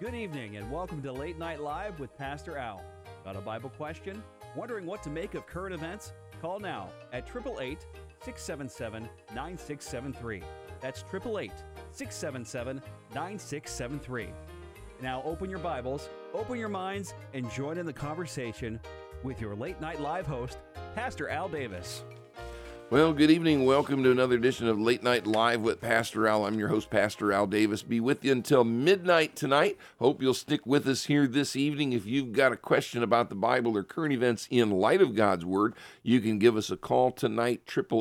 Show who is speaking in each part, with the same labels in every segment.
Speaker 1: Good evening and welcome to Late Night Live with Pastor Al. Got a Bible question? Wondering what to make of current events? Call now at 888-677-9673. That's 888-677-9673. Now open your Bibles, open your minds, and join in the conversation with your Late Night Live host, Pastor Al Davis.
Speaker 2: Well, good evening. Welcome to another edition of Late Night Live with Pastor Al. I'm your host, Pastor Al Davis. Be with you until midnight tonight. Hope you'll stick with us here this evening. If you've got a question about the Bible or current events in light of God's Word, you can give us a call tonight,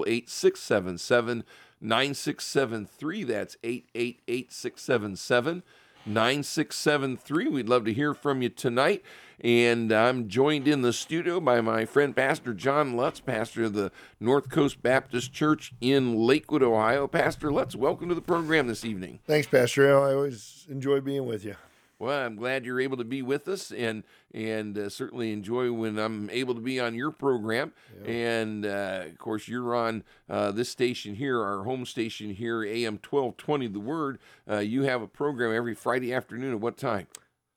Speaker 2: 888-677-9673. That's 888-677-9673. We'd love to hear from you tonight. And I'm joined in the studio by my friend Pastor John Lutz, pastor of the North Coast Baptist Church in Lakewood, Ohio. Pastor Lutz, welcome to the program this evening.
Speaker 3: Thanks, Pastor Al. I always enjoy being with you.
Speaker 2: Well, I'm glad you're able to be with us, and certainly enjoy when I'm able to be on your program. Yeah. And, of course, you're on this station here, our home station here, AM 1220, The Word. You have a program every Friday afternoon at what time?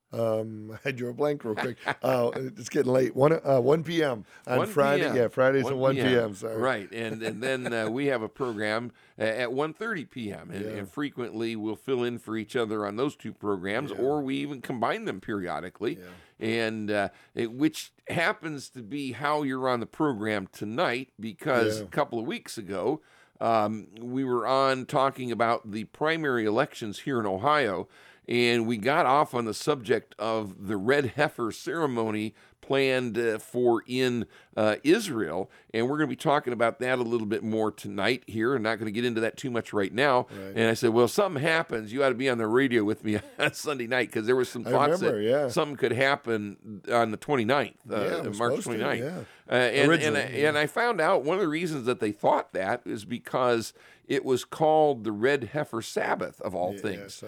Speaker 3: I drew a blank real quick. It's getting late. 1 p.m. on 1 Friday. PM. Yeah, Fridays at 1 p.m. Sorry.
Speaker 2: Right, and then we have a program at 1:30 p.m. And frequently we'll fill in for each other on those two programs, or we even combine them periodically. Yeah. And which happens to be how you're on the program tonight, because a couple of weeks ago we were on talking about the primary elections here in Ohio. And we got off on the subject of the red heifer ceremony planned for in Israel. And we're going to be talking about that a little bit more tonight here. I'm not going to get into that too much right now. Right. And I said, well, something happens. You ought to be on the radio with me on Sunday night, because there was some thoughts that something could happen on the 29th, March 29th. And I found out one of the reasons that they thought that is because it was called the Red Heifer Sabbath, of all things.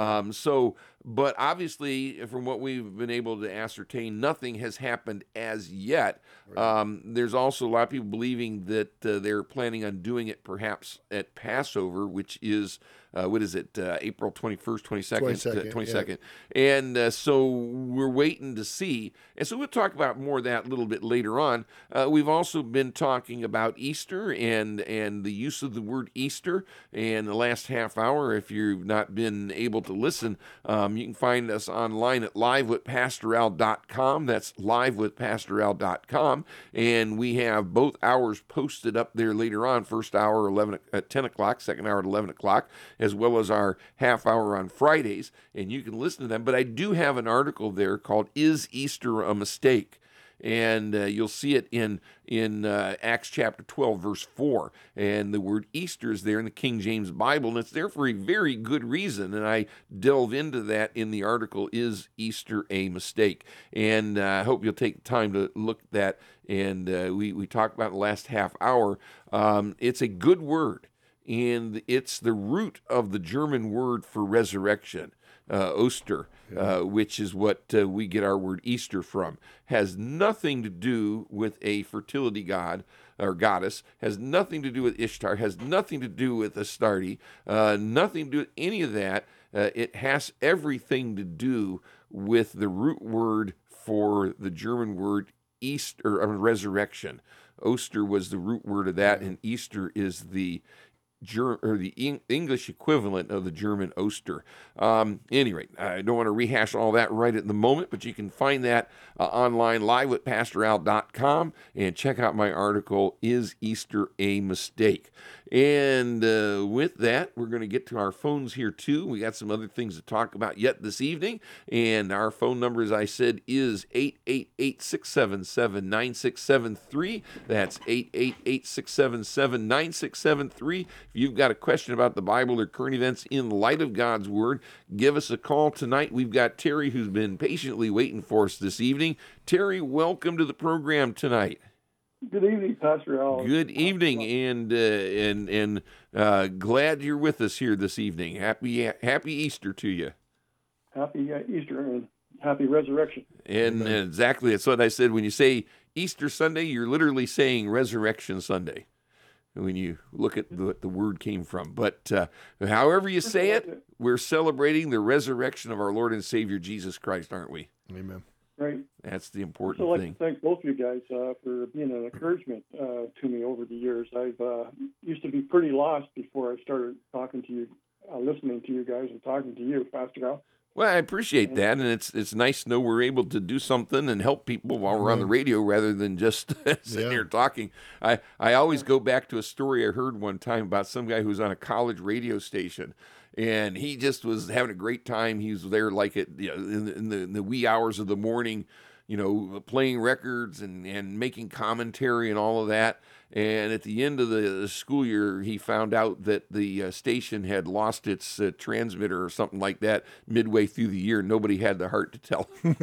Speaker 2: But obviously, from what we've been able to ascertain, nothing has happened as yet. Right. There's also a lot of people believing that they're planning on doing it perhaps at Passover, which is, April 21st, 22nd. Yeah. And so we're waiting to see. And so we'll talk about more of that a little bit later on. We've also been talking about Easter and the use of the word Easter. And the last half hour, if you've not been able to listen, you can find us online at livewithpastoral.com. That's livewithpastoral.com. And we have both hours posted up there later on. First hour at 10 o'clock, second hour at 11 o'clock, as well as our half hour on Fridays. And you can listen to them. But I do have an article there called "Is Easter a Mistake?" And you'll see it in Acts chapter 12, verse 4. And the word Easter is there in the King James Bible, and it's there for a very good reason. And I delve into that in the article, "Is Easter a Mistake?" And I hope you'll take the time to look at that. And we talked about in the last half hour. It's a good word, and it's the root of the German word for resurrection. Oster, which is what we get our word Easter from, has nothing to do with a fertility god or goddess, has nothing to do with Ishtar, has nothing to do with Astarte, nothing to do with any of that. It has everything to do with the root word for the German word Easter, or resurrection. Oster was the root word of that, and Easter is the English equivalent of the German Oster. Anyway, I don't want to rehash all that right at the moment, but you can find that online, livewithpastoral.com, and check out my article, "Is Easter a Mistake?" And with that, we're going to get to our phones here too. We got some other things to talk about yet this evening, and our phone number, as I said, is 888-677-9673. That's 888-677-9673. If you've got a question about the Bible or current events in light of God's Word, give us a call tonight. We've got Terry, who's been patiently waiting for us this evening. Terry, welcome to the program tonight.
Speaker 4: Good evening, Pastor Al.
Speaker 2: Good evening, and glad you're with us here this evening. Happy Easter to you.
Speaker 4: Happy Easter and happy resurrection.
Speaker 2: And exactly, that's what I said. When you say Easter Sunday, you're literally saying Resurrection Sunday. when you look at what the word came from. But however you say it, we're celebrating the resurrection of our Lord and Savior Jesus Christ, aren't we?
Speaker 3: Amen.
Speaker 4: Right.
Speaker 2: That's the important
Speaker 4: I'd like
Speaker 2: thing.
Speaker 4: to thank both of you guys for being an encouragement to me over the years. I've used to be pretty lost before I started talking to you, listening to you guys, and talking to you, Pastor Al.
Speaker 2: Well, I appreciate that, and it's nice to know we're able to do something and help people while we're on the radio rather than just sitting here talking. I always go back to a story I heard one time about some guy who was on a college radio station, and he just was having a great time. He was there like in the wee hours of the morning, playing records and making commentary and all of that. And at the end of the school year, he found out that the station had lost its transmitter or something like that midway through the year. Nobody had the heart to tell him.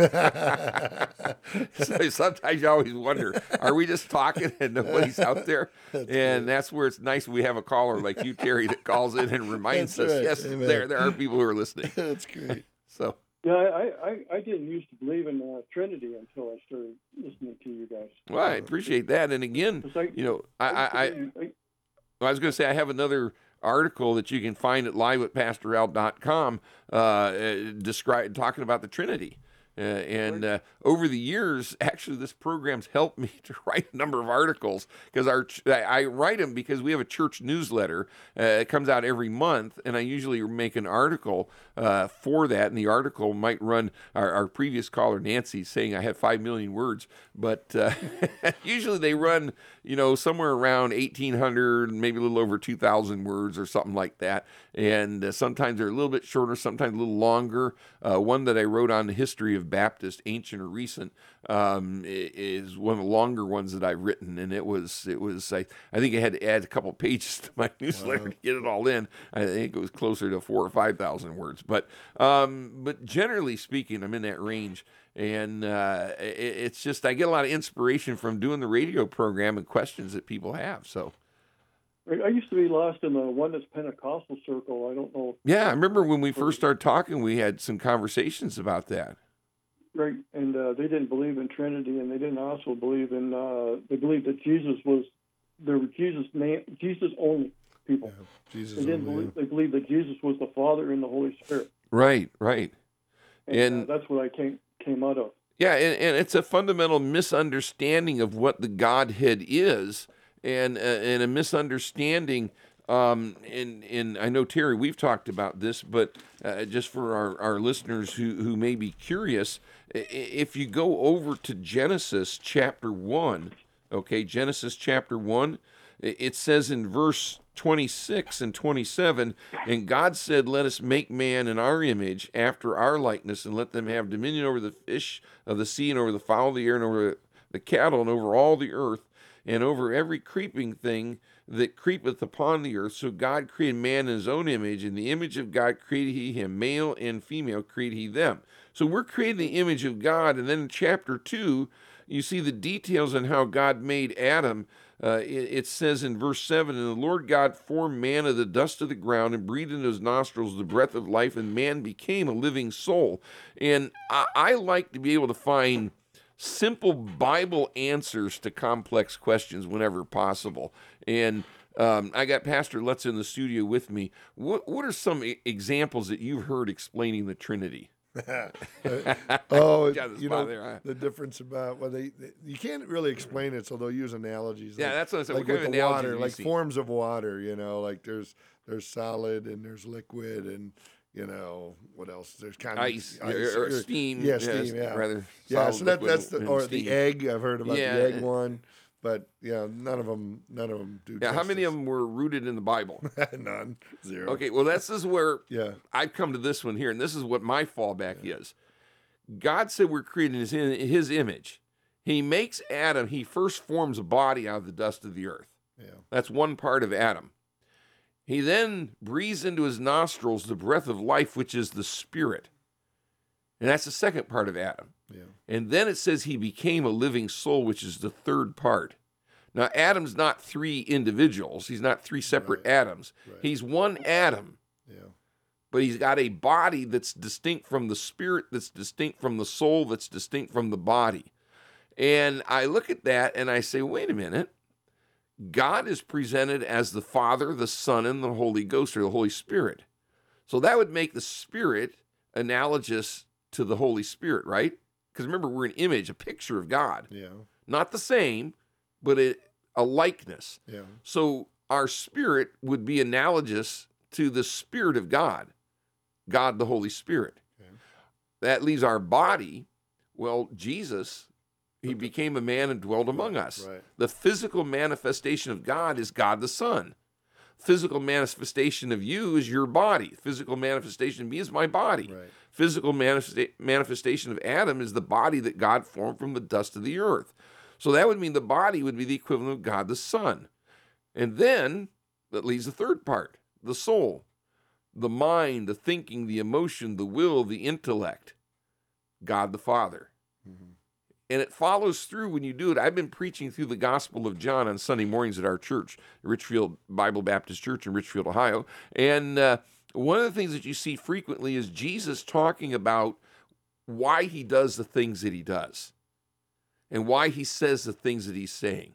Speaker 2: So sometimes you always wonder, are we just talking and nobody's out there? That's where it's nice we have a caller like you, Terry, that calls in and reminds us, right. Yes, there are people who are listening.
Speaker 3: That's great.
Speaker 2: So.
Speaker 4: Yeah, I didn't used to believe in Trinity until I started listening to you guys.
Speaker 2: Well, I appreciate that. And again, I was going to say I have another article that you can find at live@pastoral.com talking about the Trinity. Over the years, actually, this program's helped me to write a number of articles because I write them because we have a church newsletter. It comes out every month, and I usually make an article for that. And the article might run, our previous caller, Nancy, saying I have 5 million words, but usually they run, somewhere around 1,800, maybe a little over 2,000 words or something like that. And sometimes they're a little bit shorter, sometimes a little longer. One that I wrote on the history of Baptist, ancient or recent, is one of the longer ones that I've written, and it was I think I had to add a couple pages to my newsletter to get it all in. I think it was closer to 4,000 or 5,000 words, but generally speaking, I'm in that range, and it's just I get a lot of inspiration from doing the radio program and questions that people have. So.
Speaker 4: I used to be lost in the Oneness Pentecostal circle. I don't know.
Speaker 2: Yeah, I remember when we first started talking, we had some conversations about that.
Speaker 4: Right, and they didn't believe in Trinity, and they didn't also believe in. They believed that Jesus was. They were Jesus only people.
Speaker 3: Yeah, Jesus.
Speaker 4: They didn't believe. They believed that Jesus was the Father and the Holy Spirit.
Speaker 2: Right.
Speaker 4: And that's what I came out of.
Speaker 2: Yeah, and it's a fundamental misunderstanding of what the Godhead is. And a misunderstanding, and I know, Terry, we've talked about this, but just for our listeners who may be curious, if you go over to Genesis chapter 1, Genesis chapter 1, it says in verse 26 and 27, and God said, let us make man in our image, after our likeness, and let them have dominion over the fish of the sea, and over the fowl of the air, and over the cattle, and over all the earth, and over every creeping thing that creepeth upon the earth. So God created man in his own image. In the image of God created he him. Male and female created he them. So we're creating the image of God. And then in chapter 2, you see the details on how God made Adam. It says in verse 7, and the Lord God formed man of the dust of the ground and breathed into his nostrils the breath of life, and man became a living soul. And I like to be able to find simple Bible answers to complex questions whenever possible. And I got Pastor Lutz in the studio with me. What are some examples that you've heard explaining the Trinity?
Speaker 3: The difference about you can't really explain it, so they'll use analogies.
Speaker 2: Yeah, that's what I said.
Speaker 3: Like with the water, like forms of water. Like there's solid and there's liquid and. What else? There's kind of
Speaker 2: ice or steam.
Speaker 3: Yeah, steam. Yeah,
Speaker 2: rather.
Speaker 3: Yeah, so that's
Speaker 2: steam.
Speaker 3: The egg. I've heard about the egg one, but none of them do.
Speaker 2: Yeah, how many of them were rooted in the Bible?
Speaker 3: None. Zero.
Speaker 2: Okay, well, this is where I've come to this one here, and this is what my fallback is. God said we're created in His image. He makes Adam. He first forms a body out of the dust of the earth.
Speaker 3: Yeah,
Speaker 2: that's one part of Adam. He then breathes into his nostrils the breath of life, which is the Spirit. And that's the second part of Adam.
Speaker 3: Yeah.
Speaker 2: And then it says he became a living soul, which is the third part. Now, Adam's not three individuals. He's not three separate atoms. Right. He's one atom.
Speaker 3: Yeah.
Speaker 2: But he's got a body that's distinct from the spirit, that's distinct from the soul, that's distinct from the body. And I look at that and I say, wait a minute. God is presented as the Father, the Son, and the Holy Ghost, or the Holy Spirit. So that would make the Spirit analogous to the Holy Spirit, right? Because remember, we're an image, a picture of God.
Speaker 3: Yeah.
Speaker 2: Not the same, but a likeness.
Speaker 3: Yeah.
Speaker 2: So our spirit would be analogous to the Spirit of God, God the Holy Spirit. Okay. That leaves our body. Well, Jesus, he became a man and dwelt among us.
Speaker 3: Right.
Speaker 2: The physical manifestation of God is God the Son. Physical manifestation of you is your body. Physical manifestation of me is my body.
Speaker 3: Right.
Speaker 2: Physical manifestation of Adam is the body that God formed from the dust of the earth. So that would mean the body would be the equivalent of God the Son. And then that leaves the third part, the soul, the mind, the thinking, the emotion, the will, the intellect, God the Father. Mm-hmm. And it follows through when you do it. I've been preaching through the Gospel of John on Sunday mornings at our church, Richfield Bible Baptist Church in Richfield, Ohio. And one of the things that you see frequently is Jesus talking about why he does the things that he does and why he says the things that he's saying.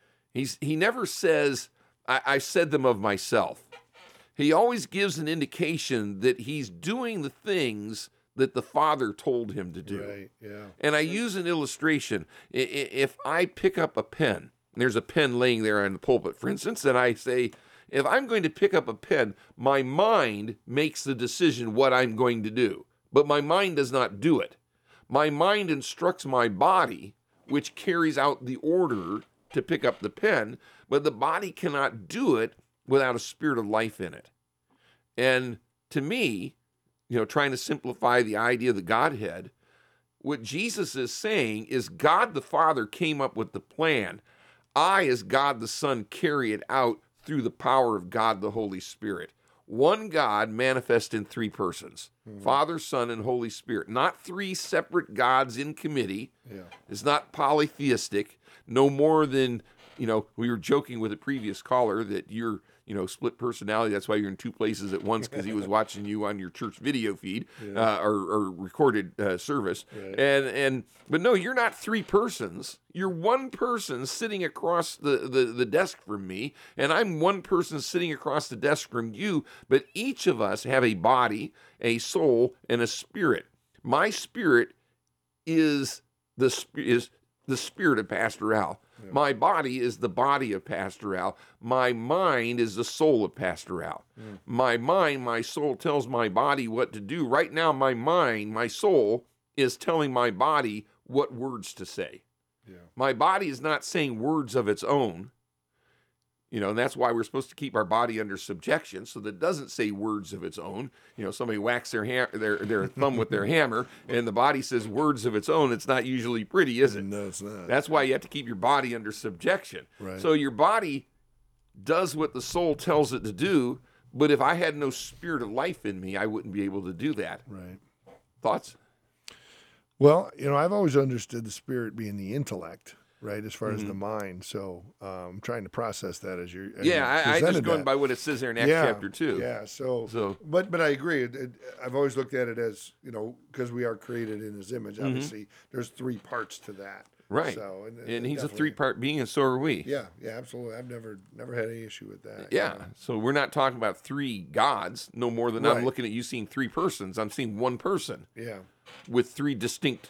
Speaker 2: He never says, I said them of myself. He always gives an indication that he's doing the things that the Father told him to do.
Speaker 3: Right, yeah.
Speaker 2: And I use an illustration. If I pick up a pen, and there's a pen laying there on the pulpit, for instance, and I say, if I'm going to pick up a pen, my mind makes the decision what I'm going to do, but my mind does not do it. My mind instructs my body, which carries out the order to pick up the pen, but the body cannot do it without a spirit of life in it. And to me, trying to simplify the idea of the Godhead, what Jesus is saying is God the Father came up with the plan. I, as God the Son, carry it out through the power of God the Holy Spirit. One God manifest in three persons, Father, Son, and Holy Spirit. Not three separate gods in committee. Yeah. It's not polytheistic. No more than, we were joking with a previous caller that you're, split personality. That's why you're in two places at once, because he was watching you on your church video feed, or recorded service. Right. But no, you're not three persons. You're one person sitting across the desk from me, and I'm one person sitting across the desk from you. But each of us have a body, a soul, and a spirit. My spirit is the spirit of Pastor Al. Yeah. My body is the body of Pastor Al. My mind is the soul of Pastor Al. Mm. My mind, my soul tells my body what to do. Right now, my mind, my soul is telling my body what words to say. Yeah. My body is not saying words of its own. And that's why we're supposed to keep our body under subjection so that it doesn't say words of its own. Somebody whacks their thumb with their hammer and the body says words of its own. It's not usually pretty, is it?
Speaker 3: No, it's not.
Speaker 2: That's why you have to keep your body under subjection.
Speaker 3: Right.
Speaker 2: So your body does what the soul tells it to do, but if I had no spirit of life in me, I wouldn't be able to do that.
Speaker 3: Right.
Speaker 2: Thoughts?
Speaker 3: Well, I've always understood the spirit being the intellect. Right, as far as the mind. So I'm trying to process that as you're.
Speaker 2: I just going by what it says there in Acts chapter 2.
Speaker 3: Yeah. So. But I agree. I've always looked at it as because we are created in His image. Obviously, there's three parts to that.
Speaker 2: Right.
Speaker 3: So
Speaker 2: and He's a three-part being, and so are we.
Speaker 3: Yeah. Absolutely. I've never had any issue with that.
Speaker 2: Yeah. So we're not talking about three gods, no more than I'm looking at you seeing three persons. I'm seeing one person.
Speaker 3: Yeah.
Speaker 2: With three distinct.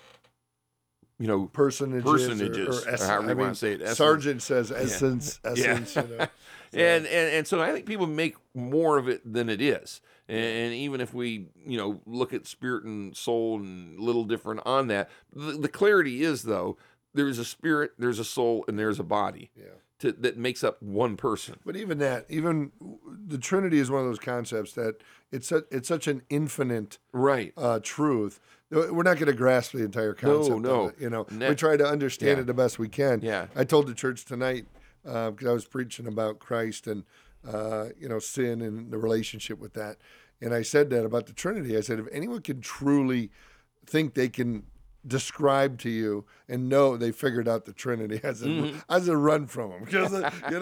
Speaker 3: Personages
Speaker 2: or however you want to say it. Essence.
Speaker 3: Sargent says essence.
Speaker 2: So. And so I think people make more of it than it is. And even if we, look at spirit and soul and a little different on that, the clarity is, though, there's a spirit, there's a soul, and there's a body that makes up one person.
Speaker 3: But even the Trinity is one of those concepts that it's such an infinite truth. We're not going to grasp the entire concept of it. We try to understand it the best we can.
Speaker 2: Yeah.
Speaker 3: I told the church tonight, because I was preaching about Christ and, sin and the relationship with that. And I said that about the Trinity. I said, if anyone can truly think they can described to you and know they figured out the Trinity as a run from them, because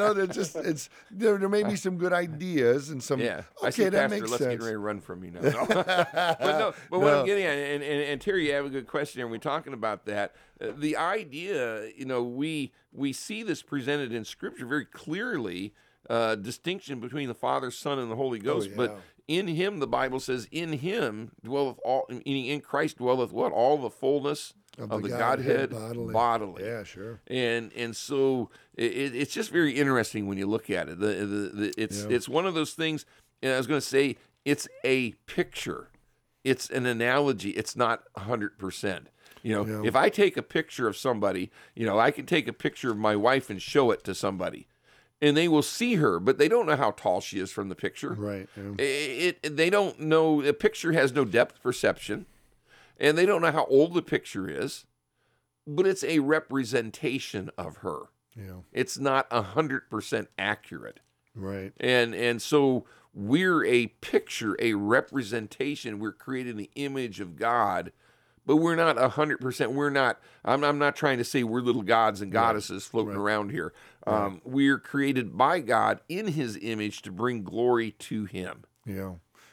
Speaker 3: there may be some good ideas and some
Speaker 2: I
Speaker 3: okay
Speaker 2: see,
Speaker 3: that
Speaker 2: Pastor,
Speaker 3: makes
Speaker 2: let's
Speaker 3: sense.
Speaker 2: get ready to run from you now. No. But what I'm getting at, and Terry, you have a good question, and we're talking about that. The idea, we see this presented in Scripture very clearly, distinction between the Father, Son, and the Holy Ghost, but in him, the Bible says, in him dwelleth all, meaning in Christ dwelleth what? All the fullness of the Godhead bodily.
Speaker 3: Yeah, sure.
Speaker 2: And so it's just very interesting when you look at it. It's one of those things, and I was going to say, it's a picture. It's an analogy. It's not 100%. If I take a picture of somebody, I can take a picture of my wife and show it to somebody, and they will see her, but they don't know how tall she is from the picture.
Speaker 3: Right.
Speaker 2: Yeah. They don't know. A picture has no depth perception, and they don't know how old the picture is, but it's a representation of her.
Speaker 3: Yeah.
Speaker 2: It's not 100% accurate.
Speaker 3: Right.
Speaker 2: And so we're a picture, a representation. We're created in the image of God, but we're not 100%. We're not. I'm not trying to say we're little gods and goddesses floating around here. We're created by God in His image to bring glory to Him.
Speaker 3: Yeah,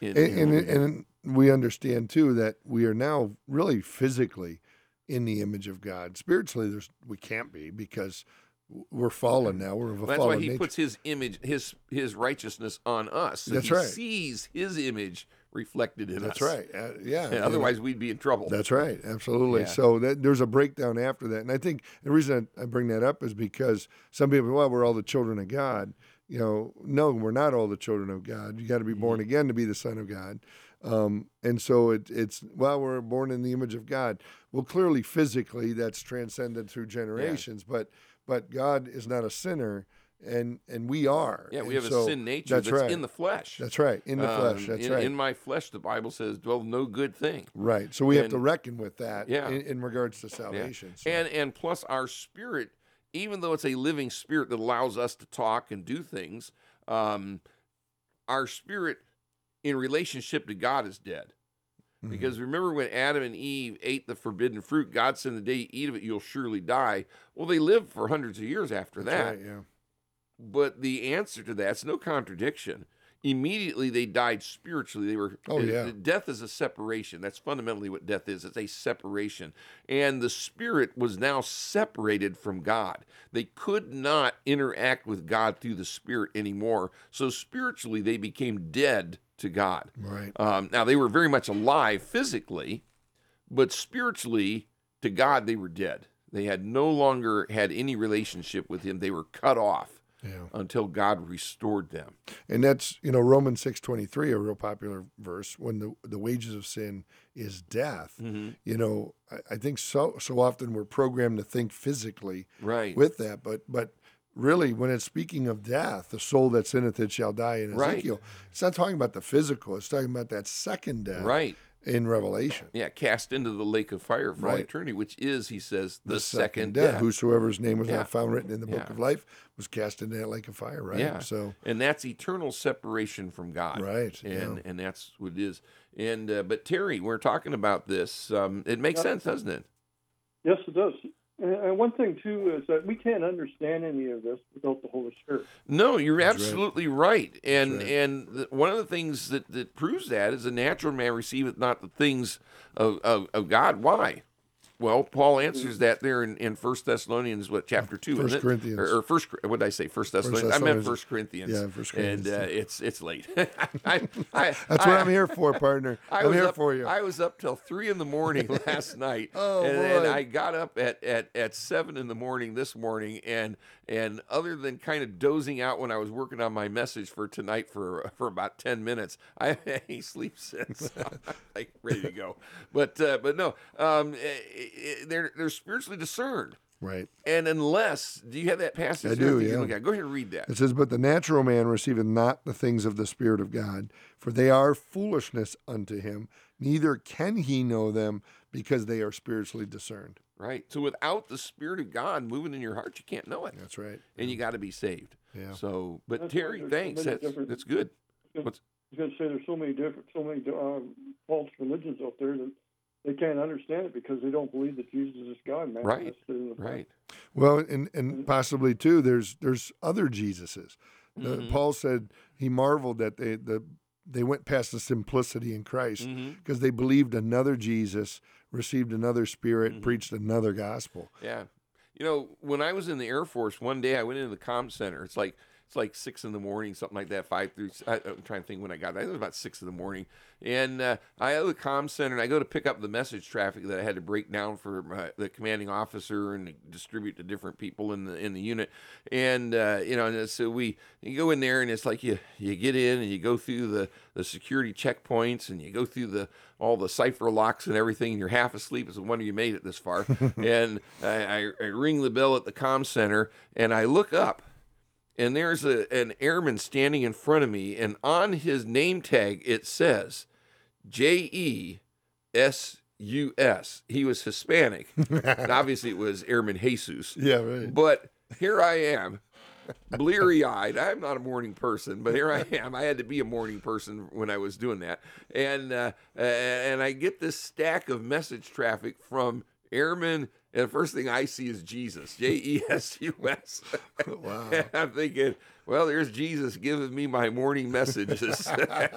Speaker 3: and we understand too that we are now really physically in the image of God. Spiritually, we can't be, because we're fallen now. We're of a
Speaker 2: That's
Speaker 3: fallen
Speaker 2: why He
Speaker 3: nature.
Speaker 2: puts His image, His righteousness on us. So
Speaker 3: That's
Speaker 2: He
Speaker 3: right.
Speaker 2: sees His image reflected in
Speaker 3: That's
Speaker 2: us.
Speaker 3: right. Yeah.
Speaker 2: And otherwise, we'd be in trouble.
Speaker 3: That's right. Absolutely.
Speaker 2: Yeah.
Speaker 3: So there's a breakdown after that. And I think the reason I bring that up is because some people, well, we're all the children of God. No, we're not all the children of God. You got to be born again to be the son of God. And so it's we're born in the image of God. Well, clearly, physically, that's transcended through generations, but God is not a sinner. And we are.
Speaker 2: Yeah, we
Speaker 3: and
Speaker 2: have
Speaker 3: so
Speaker 2: a sin nature that's
Speaker 3: right.
Speaker 2: in the flesh.
Speaker 3: That's right, in the flesh. That's right.
Speaker 2: In my flesh, the Bible says, dwell no good thing.
Speaker 3: Right. So we have to reckon with that
Speaker 2: Yeah.
Speaker 3: in regards to salvation. So.
Speaker 2: And plus our spirit, even though it's a living spirit that allows us to talk and do things, our spirit in relationship to God is dead. Because remember when Adam and Eve ate the forbidden fruit, God said, the day you eat of it, you'll surely die. Well, they lived for hundreds of years after that.
Speaker 3: Right, yeah.
Speaker 2: But the answer to that's no contradiction. Immediately they died spiritually. They were. Death is a separation. That's fundamentally what death is. It's a separation. And the spirit was now separated from God. They could not interact with God through the spirit anymore. So spiritually they became dead to God.
Speaker 3: Right.
Speaker 2: Now they were very much alive physically, but spiritually to God they were dead. They had no longer had any relationship with Him. They were cut off. Until God restored them.
Speaker 3: And that's, Romans 6:23, a real popular verse, when the wages of sin is death. I think so often we're programmed to think physically with that, but really when it's speaking of death, the soul that sinneth it shall die in Ezekiel, it's not talking about the physical, it's talking about that second death. In Revelation.
Speaker 2: Yeah, cast into the lake of fire for all eternity, which is, he says, the second
Speaker 3: death. Whosoever's name was not found written in the book of life was cast into that lake of fire, right?
Speaker 2: Yeah.
Speaker 3: So,
Speaker 2: and that's eternal separation from God.
Speaker 3: Right.
Speaker 2: And that's what it is. And but Terry, we're talking about this. It makes sense, doesn't it?
Speaker 4: Yes, it does. And one thing, too, is that we can't understand any of this without the Holy Spirit.
Speaker 2: No, you're absolutely right. And one of the things that proves that is a natural man receiveth not the things of God. Why? Well, Paul answers that there in 1 Thessalonians, chapter 2,
Speaker 3: First
Speaker 2: isn't it?
Speaker 3: Corinthians.
Speaker 2: Or first, what did I say? 1 Thessalonians. I meant 1 Corinthians.
Speaker 3: Yeah, 1 Corinthians.
Speaker 2: And it's late.
Speaker 3: That's what I'm here for, partner. I'm here for you.
Speaker 2: I was up till 3 a.m. last night.
Speaker 3: And
Speaker 2: I got up at 7 a.m. this morning, and other than kind of dozing out when I was working on my message for tonight for about 10 minutes, I haven't had any sleep since. I'm like ready to go. But no, they're spiritually discerned.
Speaker 3: Right.
Speaker 2: And do you have that passage?
Speaker 3: I do,
Speaker 2: yeah. Go ahead and read that.
Speaker 3: It says, but the natural man receiveth not the things of the Spirit of God, for they are foolishness unto him, neither can he know them, because they are spiritually discerned.
Speaker 2: Right. So without the Spirit of God moving in your heart, you can't know it.
Speaker 3: That's right.
Speaker 2: And you got to be saved.
Speaker 3: Yeah.
Speaker 2: So, but
Speaker 4: That's
Speaker 2: Terry,
Speaker 4: right.
Speaker 2: thanks. That's good.
Speaker 4: I was going to say there's so many false religions out there that they can't understand it because they don't believe that Jesus is God, man.
Speaker 2: Right.
Speaker 3: Well, and possibly too, there's other Jesuses. Paul said he marveled that they went past the simplicity in Christ because they believed another Jesus, received another Spirit, preached another gospel.
Speaker 2: Yeah. You know, when I was in the Air Force, one day I went into the comm center. It's like 6 in the morning, something like that, 5 through, I'm trying to think when I got there. It was about 6 in the morning. And I go to the comm center, and I go to pick up the message traffic that I had to break down for the commanding officer and distribute to different people in the unit. And, and so you go in there, and it's like you get in, and you go through the security checkpoints, and you go through all the cipher locks and everything, and you're half asleep. It's a wonder you made it this far. And I ring the bell at the comm center, and I look up, and there's an airman standing in front of me, and on his name tag it says JESUS. He was Hispanic. And obviously it was Airman Jesus.
Speaker 3: Yeah, right.
Speaker 2: But here I am, bleary-eyed. I'm not a morning person, but here I am. I had to be a morning person when I was doing that. And I get this stack of message traffic from airmen. And the first thing I see is Jesus, JESUS.
Speaker 3: Wow.
Speaker 2: And I'm thinking, well, there's Jesus giving me my morning messages.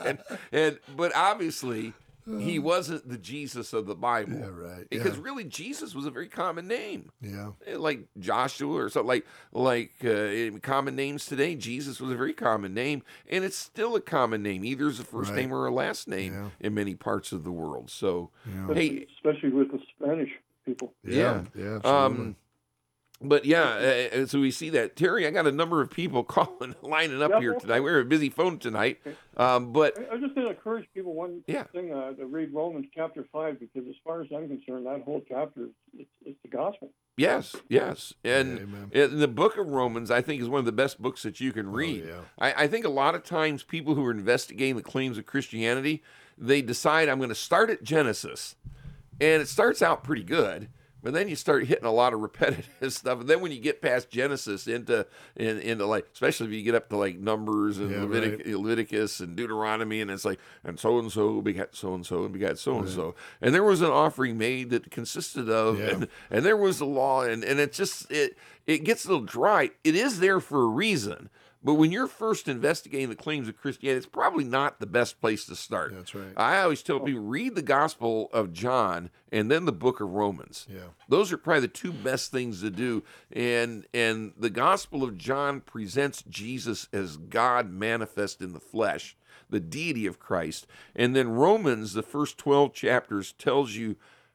Speaker 2: But obviously, he wasn't the Jesus of the Bible.
Speaker 3: Yeah, right.
Speaker 2: Because really, Jesus was a very common name.
Speaker 3: Yeah.
Speaker 2: Like Joshua or something like common names today. Jesus was a very common name, and it's still a common name. Either as a first name or a last name in many parts of the world. So,
Speaker 4: especially with the Spanish people.
Speaker 2: Yeah.
Speaker 3: Absolutely.
Speaker 2: But so we see that. Terry, I got a number of people lining up here tonight. We have a busy phone tonight. But
Speaker 4: I just going to encourage people one thing to read Romans chapter 5, because as far as I'm concerned, that whole chapter it's the gospel.
Speaker 2: Yes. And the book of Romans, I think, is one of the best books that you can read.
Speaker 3: Oh,
Speaker 2: I think a lot of times people who are investigating the claims of Christianity, they decide, I'm going to start at Genesis. And it starts out pretty good, but then you start hitting a lot of repetitive stuff. And then when you get past Genesis into like, especially if you get up to like Numbers and Leviticus and Deuteronomy, and it's like, and so begat so-and-so and begat so-and-so. And there was an offering made that consisted of, and there was a law, and it just, it gets a little dry. It is there for a reason. But when you're first investigating the claims of Christianity, it's probably not the best place to start.
Speaker 3: That's right.
Speaker 2: I always tell people, read the Gospel of John and then the book of Romans.
Speaker 3: Yeah.
Speaker 2: Those are probably the two best things to do. And the Gospel of John presents Jesus as God manifest in the flesh, the deity of Christ. And then Romans, the first 12 chapters, tells you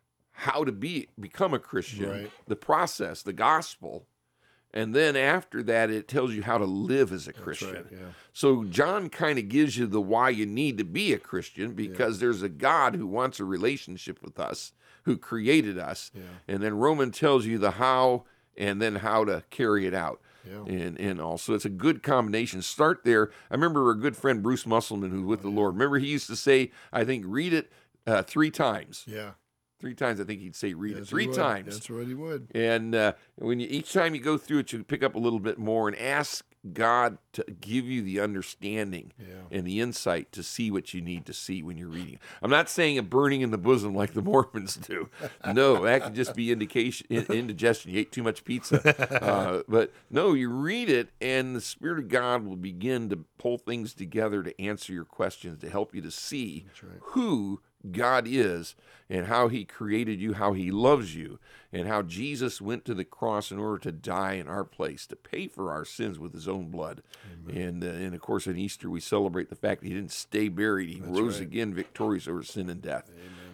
Speaker 2: how to become a Christian, the process, the gospel. And then after that, it tells you how to live as a Christian.
Speaker 3: Right, yeah.
Speaker 2: So John kind of gives you the why you need to be a Christian, because there's a God who wants a relationship with us, who created us. Yeah. And then Romans tells you the how and then how to carry it out. Yeah. And also, it's a good combination. Start there. I remember a good friend, Bruce Musselman, who's with the Lord. Remember, he used to say, I think, read it 3 times.
Speaker 3: Yeah.
Speaker 2: 3 times, I think he'd say read it 3 times.
Speaker 3: That's what he would.
Speaker 2: And each time you go through it, you pick up a little bit more and ask God to give you the understanding and the insight to see what you need to see when you're reading. I'm not saying a burning in the bosom like the Mormons do. No, that could just be indigestion. You ate too much pizza. But no, you read it, and the Spirit of God will begin to pull things together to answer your questions, to help you to see who God is and how he created you, how he loves you, and how Jesus went to the cross in order to die in our place, to pay for our sins with his own blood. And of course, on Easter, we celebrate the fact that he didn't stay buried. He rose again victorious over sin and death.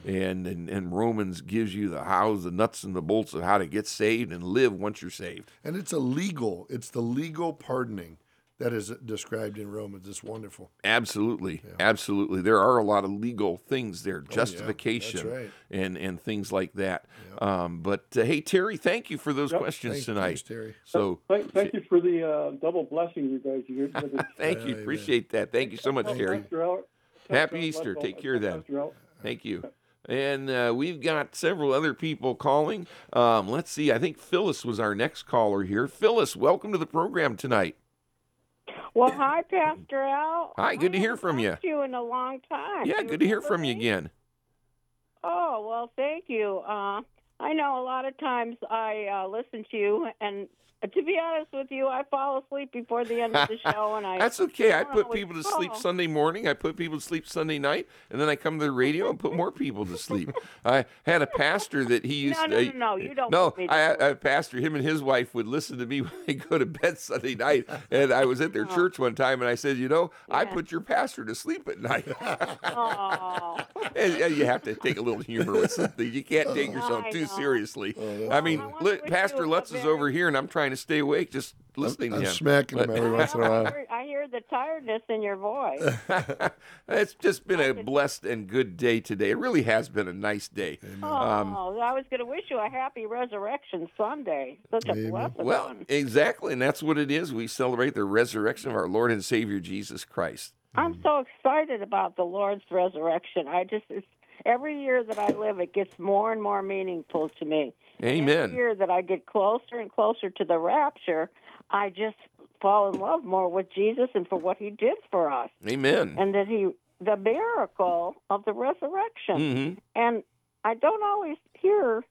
Speaker 2: And Romans gives you the hows, the nuts and the bolts of how to get saved and live once you're saved.
Speaker 3: And it's the legal pardoning that is described in Romans. It's wonderful.
Speaker 2: Absolutely. Absolutely. There are a lot of legal things there, justification and things like that. But hey, Terry, thank you for those questions tonight.
Speaker 3: Thanks, Terry.
Speaker 2: So
Speaker 4: thank you for the double blessing you guys did.
Speaker 2: Thank you. Appreciate that. Thank you so much, Terry. Happy Easter. Take care then. Thank you. And we've got several other people calling. Let's see. I think Phyllis was our next caller here. Phyllis, welcome to the program tonight.
Speaker 5: Well, hi, Pastor Al.
Speaker 2: Hi, good to hear from you.
Speaker 5: I haven't talked to you in a long time.
Speaker 2: Yeah, good to hear from you again.
Speaker 5: Oh, well, thank you. I know a lot of times I listen to you, and to be honest with you, I fall asleep before the end of the show, and
Speaker 2: That's okay. I put people to sleep Sunday morning. I put people to sleep Sunday night, and then I come to the radio and put more people to sleep. I had a pastor that he used to...
Speaker 5: No, you don't.
Speaker 2: No, I had a pastor, him and his wife would listen to me when they go to bed Sunday night, and I was at their church one time, and I said, I put your pastor to sleep at night. And you have to take a little humor with something. You can't take yourself too seriously. I mean, Pastor Lutz is over here, and I'm trying to stay awake just listening to him.
Speaker 3: I'm smacking him every once in a while.
Speaker 5: I hear the tiredness in your voice.
Speaker 2: It's just been a blessed and good day today. It really has been a nice day.
Speaker 5: I was going to wish you a happy Resurrection Sunday. Such a blessed one.
Speaker 2: Exactly, and that's what it is. We celebrate the resurrection of our Lord and Savior Jesus Christ.
Speaker 5: I'm so excited about the Lord's resurrection. Every year that I live, it gets more and more meaningful to me.
Speaker 2: Amen.
Speaker 5: Every year that I get closer and closer to the rapture, I just fall in love more with Jesus and for what he did for us.
Speaker 2: Amen.
Speaker 5: And that the miracle of the resurrection.
Speaker 2: Mm-hmm.
Speaker 5: And I don't always hear,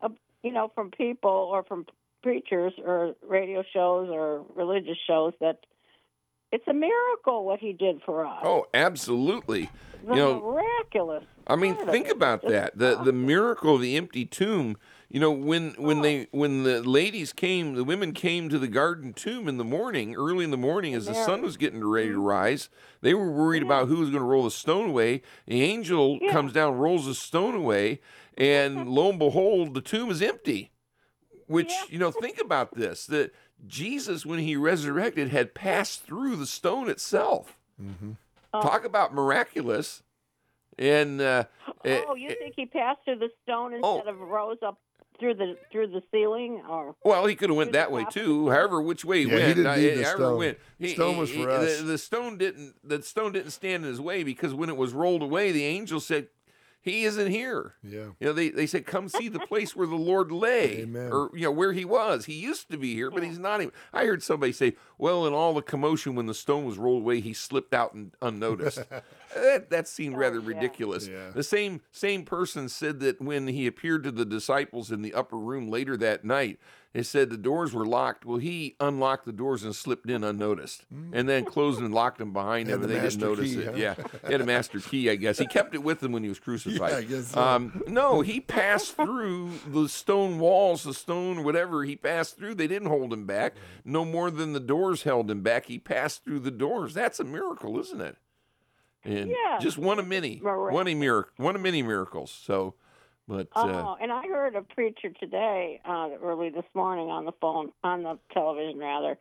Speaker 5: from people or from preachers or radio shows or religious shows that it's a miracle what he did for us.
Speaker 2: Oh, absolutely.
Speaker 5: Miraculous.
Speaker 2: I mean, think about that. The miracle of the empty tomb. When the ladies came, the women came to the garden tomb in the morning, early in the morning, as the sun was getting ready to rise. They were worried about who was going to roll the stone away. The angel comes down, rolls the stone away, and lo and behold, the tomb is empty. Which, think about this, that Jesus, when he resurrected, had passed through the stone itself. Mm-hmm. Talk about miraculous. And
Speaker 5: you think he passed through the stone instead of rose up through the ceiling? Or
Speaker 2: well, he could have went that way too. However, which way he went,
Speaker 3: he didn't need the stone.
Speaker 2: Went.
Speaker 3: Stone was for us.
Speaker 2: The stone didn't stand in his way, because when it was rolled away, the angel said, "He isn't here."
Speaker 3: Yeah.
Speaker 2: They said, "Come see the place where the Lord lay."
Speaker 3: Amen.
Speaker 2: Or where he was. He used to be here, but he's not even. I heard somebody say, "Well, in all the commotion when the stone was rolled away, he slipped out and unnoticed." That seemed rather ridiculous.
Speaker 3: Yeah.
Speaker 2: The same person said that when he appeared to the disciples in the upper room later that night, they said the doors were locked. Well, he unlocked the doors and slipped in unnoticed, and then closed and locked them behind him, and they didn't notice it. Huh? Yeah, he had a master key, I guess. He kept it with him when he was crucified.
Speaker 3: Yeah, I guess so.
Speaker 2: No, he passed through the stone walls, the stone, whatever he passed through. They didn't hold him back. No more than the doors held him back. He passed through the doors. That's a miracle, isn't it? And just one of many miracles. So, but
Speaker 5: and I heard a preacher today, early this morning on the television rather.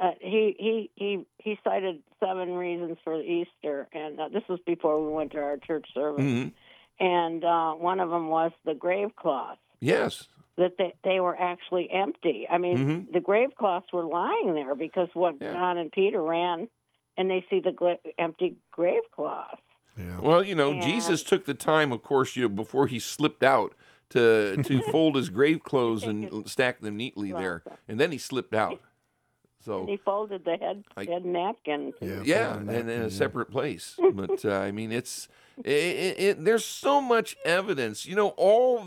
Speaker 5: He cited 7 reasons for Easter, and this was before we went to our church service.
Speaker 2: Mm-hmm.
Speaker 5: And one of them was the grave cloths.
Speaker 2: Yes.
Speaker 5: That they were actually empty. I mean, the grave cloths were lying there because John and Peter ran, and they see the empty grave cloths.
Speaker 3: Yeah.
Speaker 2: Well, Jesus took the time, of course, before he slipped out to fold his grave clothes and stack them neatly there, and then he slipped out. So
Speaker 5: and he folded the head napkin.
Speaker 2: And in a separate place. But I mean, there's so much evidence. All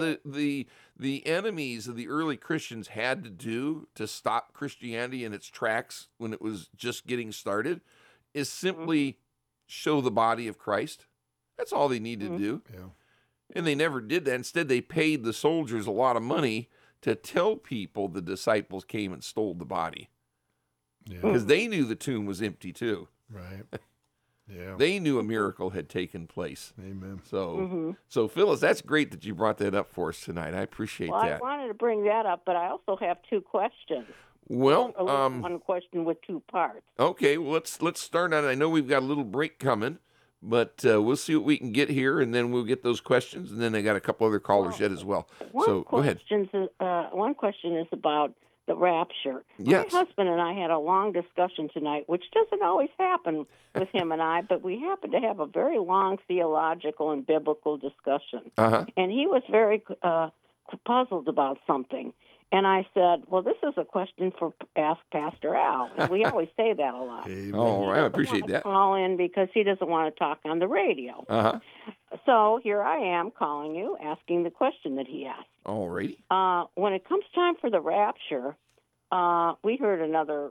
Speaker 2: the enemies of the early Christians had to do to stop Christianity in its tracks when it was just getting started is simply show the body of Christ. That's all they needed to do.
Speaker 3: Yeah.
Speaker 2: And they never did that. Instead, they paid the soldiers a lot of money to tell people the disciples came and stole the body. Because they knew the tomb was empty too.
Speaker 3: Right. Yeah.
Speaker 2: They knew a miracle had taken place.
Speaker 3: Amen.
Speaker 2: So Phyllis, that's great that you brought that up for us tonight. I appreciate that.
Speaker 5: I wanted to bring that up, but I also have 2 questions.
Speaker 2: Well,
Speaker 5: one question with 2 parts.
Speaker 2: Okay, well let's start on it. I know we've got a little break coming, but we'll see what we can get here, and then we'll get those questions, and then I got a couple other callers yet as well. So go ahead.
Speaker 5: One question is about the rapture.
Speaker 2: Yes.
Speaker 5: My husband and I had a long discussion tonight, which doesn't always happen with him and I, but we happened to have a very long theological and biblical discussion. And he was very puzzled about something. And I said, well, this is a question for Ask Pastor Al. And we always say that a lot.
Speaker 3: Amen.
Speaker 2: Oh, I appreciate that.
Speaker 5: Call in because he doesn't want to talk on the radio. So here I am calling you, asking the question that he asked.
Speaker 2: All righty.
Speaker 5: When it comes time for the rapture, we heard another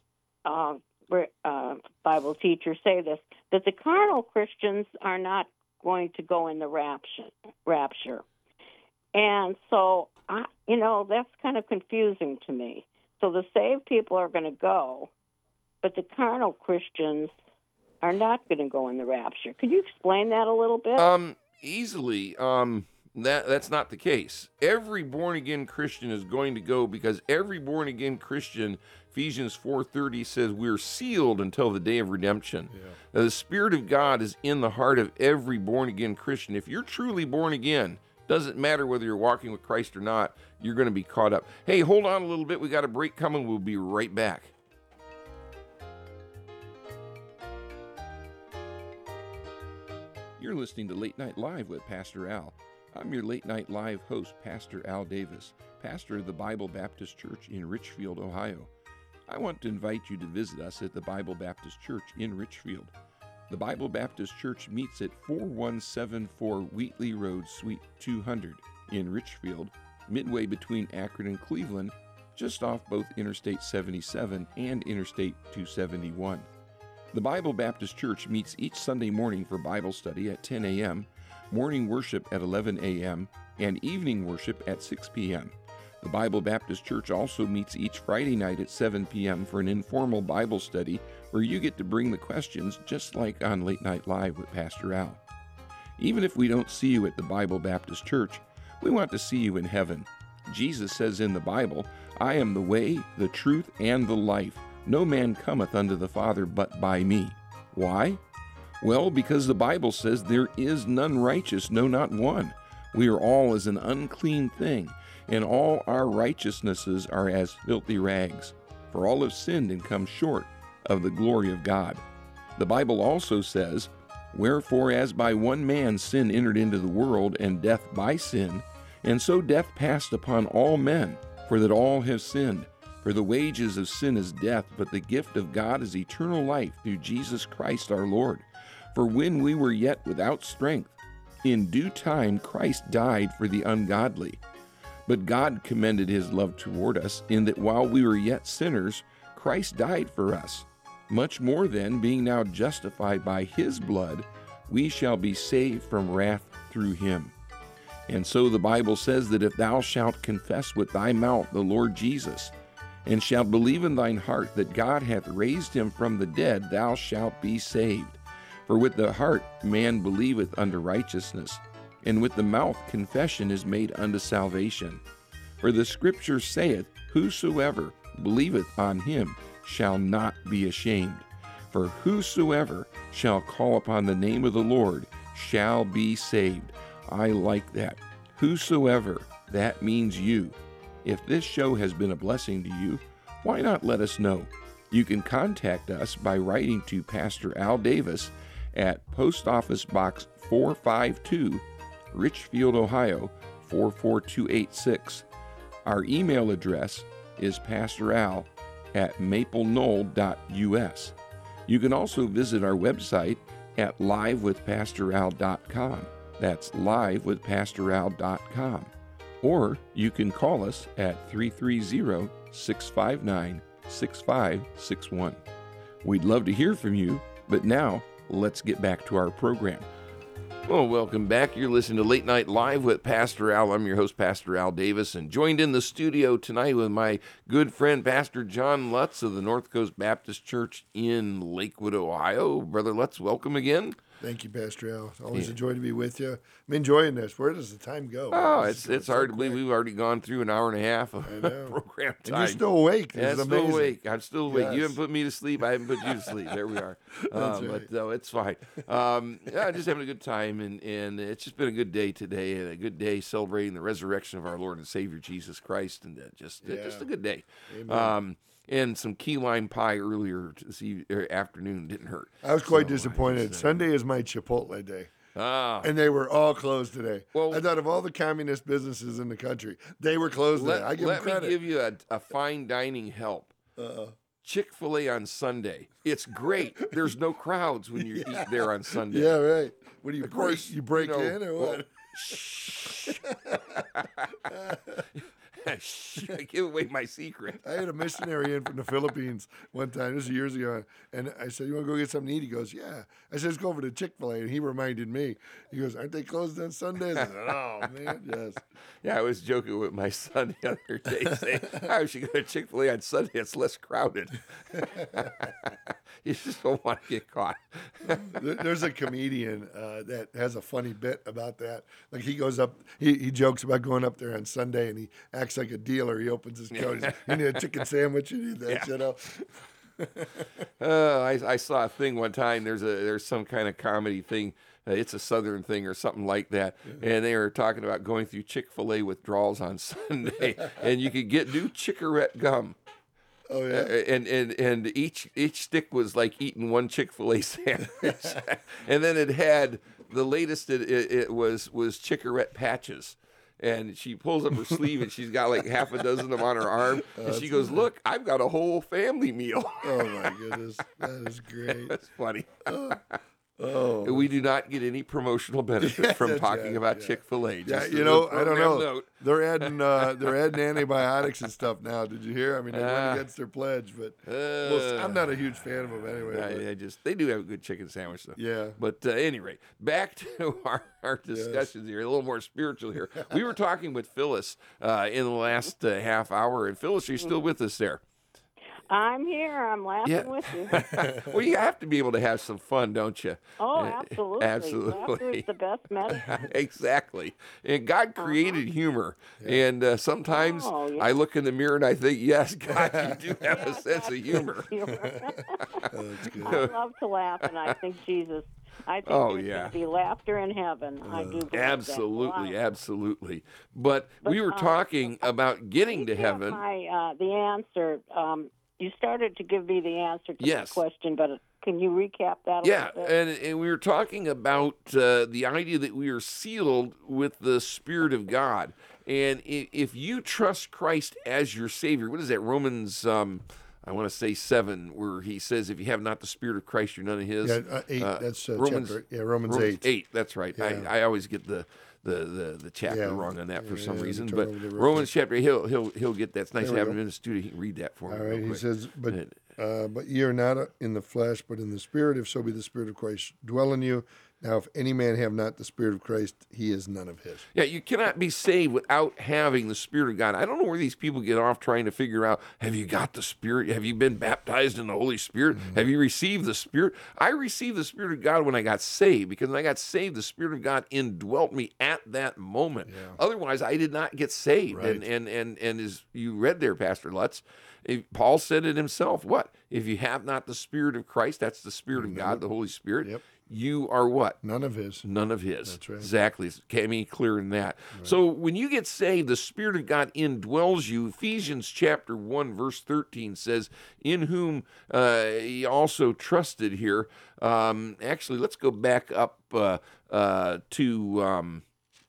Speaker 5: Bible teacher say this, that the carnal Christians are not going to go in the rapture. And so, that's kind of confusing to me. So the saved people are going to go, but the carnal Christians are not going to go in the rapture. Could you explain that a little bit?
Speaker 2: Easily. That's not the case. Every born-again Christian is going to go, because every born-again Christian, Ephesians 4:30 says, we're sealed until the day of redemption. Yeah. Now, the Spirit of God is in the heart of every born-again Christian. If you're truly born again, doesn't matter whether you're walking with Christ or not, you're going to be caught up. Hey, hold on a little bit. We got a break coming. We'll be right back. You're listening to Late Night Live with Pastor Al. I'm your Late Night Live host, Pastor Al Davis, pastor of the Bible Baptist Church in Richfield, Ohio. I want to invite you to visit us at the Bible Baptist Church in Richfield. The Bible Baptist Church meets at 4174 Wheatley Road, Suite 200 in Richfield, midway between Akron and Cleveland, just off both Interstate 77 and Interstate 271. The Bible Baptist Church meets each Sunday morning for Bible study at 10 a.m., morning worship at 11 a.m., and evening worship at 6 p.m. The Bible Baptist Church also meets each Friday night at 7 p.m. for an informal Bible study where you get to bring the questions just like on Late Night Live with Pastor Al. Even if we don't see you at the Bible Baptist Church, we want to see you in heaven. Jesus says in the Bible, I am the way, the truth, and the life. No man cometh unto the Father but by me. Why? Well, because the Bible says there is none righteous, no, not one. We are all as an unclean thing, and all our righteousnesses are as filthy rags. For all have sinned and come short of the glory of God. The Bible also says, Wherefore as by one man sin entered into the world, and death by sin, and so death passed upon all men, for that all have sinned. For the wages of sin is death, but the gift of God is eternal life through Jesus Christ our Lord. For when we were yet without strength, in due time Christ died for the ungodly. But God commended his love toward us, in that while we were yet sinners, Christ died for us. Much more then, being now justified by his blood, we shall be saved from wrath through him. And so the Bible says that if thou shalt confess with thy mouth the Lord Jesus, and shalt believe in thine heart that God hath raised him from the dead, thou shalt be saved. For with the heart man believeth unto righteousness, and with the mouth confession is made unto salvation. For the Scripture saith, Whosoever believeth on him shall not be ashamed. For whosoever shall call upon the name of the Lord shall be saved. I like that. Whosoever, that means you. If this show has been a blessing to you, why not let us know? You can contact us by writing to Pastor Al Davis at Post Office Box 452, Richfield, Ohio 44286. Our email address is pastoral@mapleknoll.us. You can also visit our website at livewithpastoral.com. That's livewithpastoral.com. Or you can call us at 330-659-6561. We'd love to hear from you, but now let's get back to our program. Well, welcome back. You're listening to Late Night Live with Pastor Al. I'm your host, Pastor Al Davis, and joined in the studio tonight with my good friend, Pastor John Lutz of the North Coast Baptist Church in Lakewood, Ohio. Brother Lutz, welcome again.
Speaker 3: Thank you, Pastor Al. It's always a joy to be with you. I'm enjoying this. Where does the time go?
Speaker 2: Oh, it's hard to believe we've already gone through an hour and a half of program time.
Speaker 3: And you're still awake.
Speaker 2: Yeah, I'm still awake. I'm still awake. Yes. You haven't put me to sleep. I haven't put you to sleep. There we are.
Speaker 3: That's right.
Speaker 2: But it's fine. Just having a good time, and it's just been a good day today, and a good day celebrating the resurrection of our Lord and Savior Jesus Christ, and just a good day.
Speaker 3: Amen.
Speaker 2: And some key lime pie earlier this afternoon didn't hurt.
Speaker 3: I was quite disappointed. Sunday is my Chipotle day. And they were all closed today. Well, I thought of all the communist businesses in the country, they were closed today. I give them credit.
Speaker 2: Let me give you a fine dining help. Chick-fil-A on Sunday. It's great. There's no crowds when you eat there on Sunday.
Speaker 3: Yeah, right. What do you,
Speaker 2: of course,
Speaker 3: you break in or what?
Speaker 2: Shh. Give away my secret.
Speaker 3: I had a missionary in from the Philippines one time. This was years ago. And I said, you want to go get something to eat? He goes, yeah. I said, let's go over to Chick-fil-A. And he reminded me. He goes, aren't they closed on Sundays? I said, oh, man, yes.
Speaker 2: Yeah, I was joking with my son the other day saying, I should go to Chick-fil-A on Sunday. It's less crowded. You just don't want to get caught.
Speaker 3: There's a comedian that has a funny bit about that. Like he goes up, he jokes about going up there on Sunday and he acts like a dealer. He opens his coat. You need a chicken sandwich. You need that, you know.
Speaker 2: I saw a thing one time. There's some kind of comedy thing. It's a Southern thing or something like that. And they were talking about going through Chick-fil-A withdrawals on Sunday, and you could get new Chicorette gum.
Speaker 3: Oh yeah,
Speaker 2: and each stick was like eating one Chick-fil-A sandwich, and then it had the latest. It was Chicorette patches. And she pulls up her sleeve, and she's got like half a dozen of them on her arm. And she goes, "Look, I've got a whole family meal."
Speaker 3: Oh my goodness, that is great.
Speaker 2: That's funny.
Speaker 3: Oh,
Speaker 2: we do not get any promotional benefit from talking about Chick-fil-A.
Speaker 3: Yeah, you know, I don't know. Note. They're adding antibiotics and stuff now. Did you hear? I mean, they went against their pledge, but I'm not a huge fan of them anyway.
Speaker 2: They do have a good chicken sandwich, though.
Speaker 3: Yeah.
Speaker 2: But anyway, back to our discussions here, a little more spiritual here. We were talking with Phyllis in the last half hour, and Phyllis, are you still with us there?
Speaker 5: I'm here. I'm laughing with you.
Speaker 2: Well, you have to be able to have some fun, don't you?
Speaker 5: Oh, absolutely.
Speaker 2: Absolutely.
Speaker 5: Laughter is the best medicine.
Speaker 2: Exactly. And God created humor. And sometimes I look in the mirror and I think, yes, God, you do have a sense of humor.
Speaker 3: That's good.
Speaker 5: I love to laugh, and I think Jesus. I think there's going to be laughter in heaven. I do believe
Speaker 2: absolutely,
Speaker 5: that.
Speaker 2: absolutely. But we were talking about getting to heaven.
Speaker 5: The answer. You started to give me the answer to the question, but can you recap that a little bit?
Speaker 2: And we were talking about the idea that we are sealed with the Spirit of God. And if you trust Christ as your Savior, what is that, Romans, I want to say 7, where he says, if you have not the Spirit of Christ, you're none of his.
Speaker 3: Yeah, 8, that's
Speaker 2: Romans,
Speaker 3: chapter. Yeah, Romans 8.
Speaker 2: 8, that's right.
Speaker 3: Yeah.
Speaker 2: I always get the chapter wrong on that for some reason, but Romans chapter, he'll get that. It's nice to have him in the studio. He can read that for me.
Speaker 3: All right, he says, but ye are not in the flesh, but in the Spirit, if so be the Spirit of Christ dwell in you. Now, if any man have not the Spirit of Christ, he is none of his.
Speaker 2: Yeah, you cannot be saved without having the Spirit of God. I don't know where these people get off trying to figure out, have you got the Spirit? Have you been baptized in the Holy Spirit? Mm-hmm. Have you received the Spirit? I received the Spirit of God when I got saved, because when I got saved, the Spirit of God indwelt me at that moment. Yeah. Otherwise, I did not get saved. Right. And as you read there, Pastor Lutz, Paul said it himself. What? If you have not the Spirit of Christ, that's the Spirit of God, the Holy Spirit.
Speaker 3: Yep.
Speaker 2: You are what?
Speaker 3: None of his.
Speaker 2: None of his.
Speaker 3: That's right.
Speaker 2: Exactly. Can't be clearer than that. Right. So when you get saved, the Spirit of God indwells you. Ephesians chapter 1, verse 13 says, in whom he also trusted here. Actually, let's go back up to,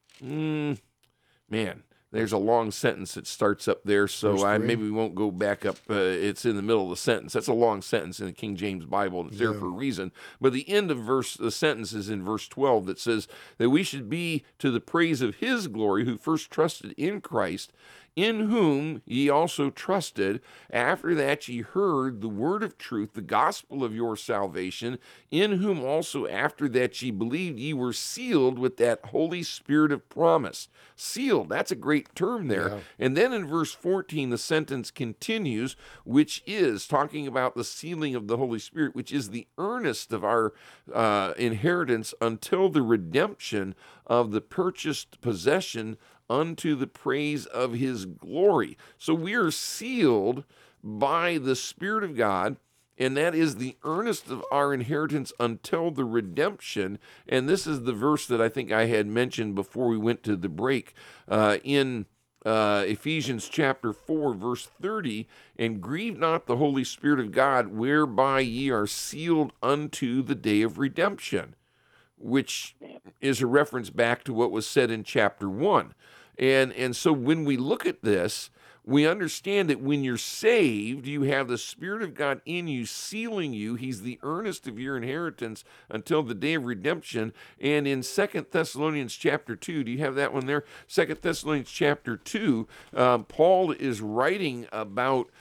Speaker 2: there's a long sentence that starts up there, so maybe we won't go back up. It's in the middle of the sentence. That's a long sentence in the King James Bible, and it's there for a reason. But the end of the sentence is in verse 12 that says that we should be to the praise of his glory, who first trusted in Christ, in whom ye also trusted, after that ye heard the word of truth, the gospel of your salvation, in whom also after that ye believed, ye were sealed with that Holy Spirit of promise. Sealed, that's a great term there. Yeah. And then in verse 14, the sentence continues, which is talking about the sealing of the Holy Spirit, which is the earnest of our inheritance until the redemption of the purchased possession unto the praise of his glory. So we are sealed by the Spirit of God, and that is the earnest of our inheritance until the redemption. And this is the verse that I think I had mentioned before we went to the break in Ephesians chapter 4, verse 30, and grieve not the Holy Spirit of God, whereby ye are sealed unto the day of redemption, which is a reference back to what was said in chapter 1. And so when we look at this, we understand that when you're saved, you have the Spirit of God in you, sealing you. He's the earnest of your inheritance until the day of redemption. And in 2 Thessalonians chapter 2, do you have that one there? 2 Thessalonians chapter 2, Paul is writing about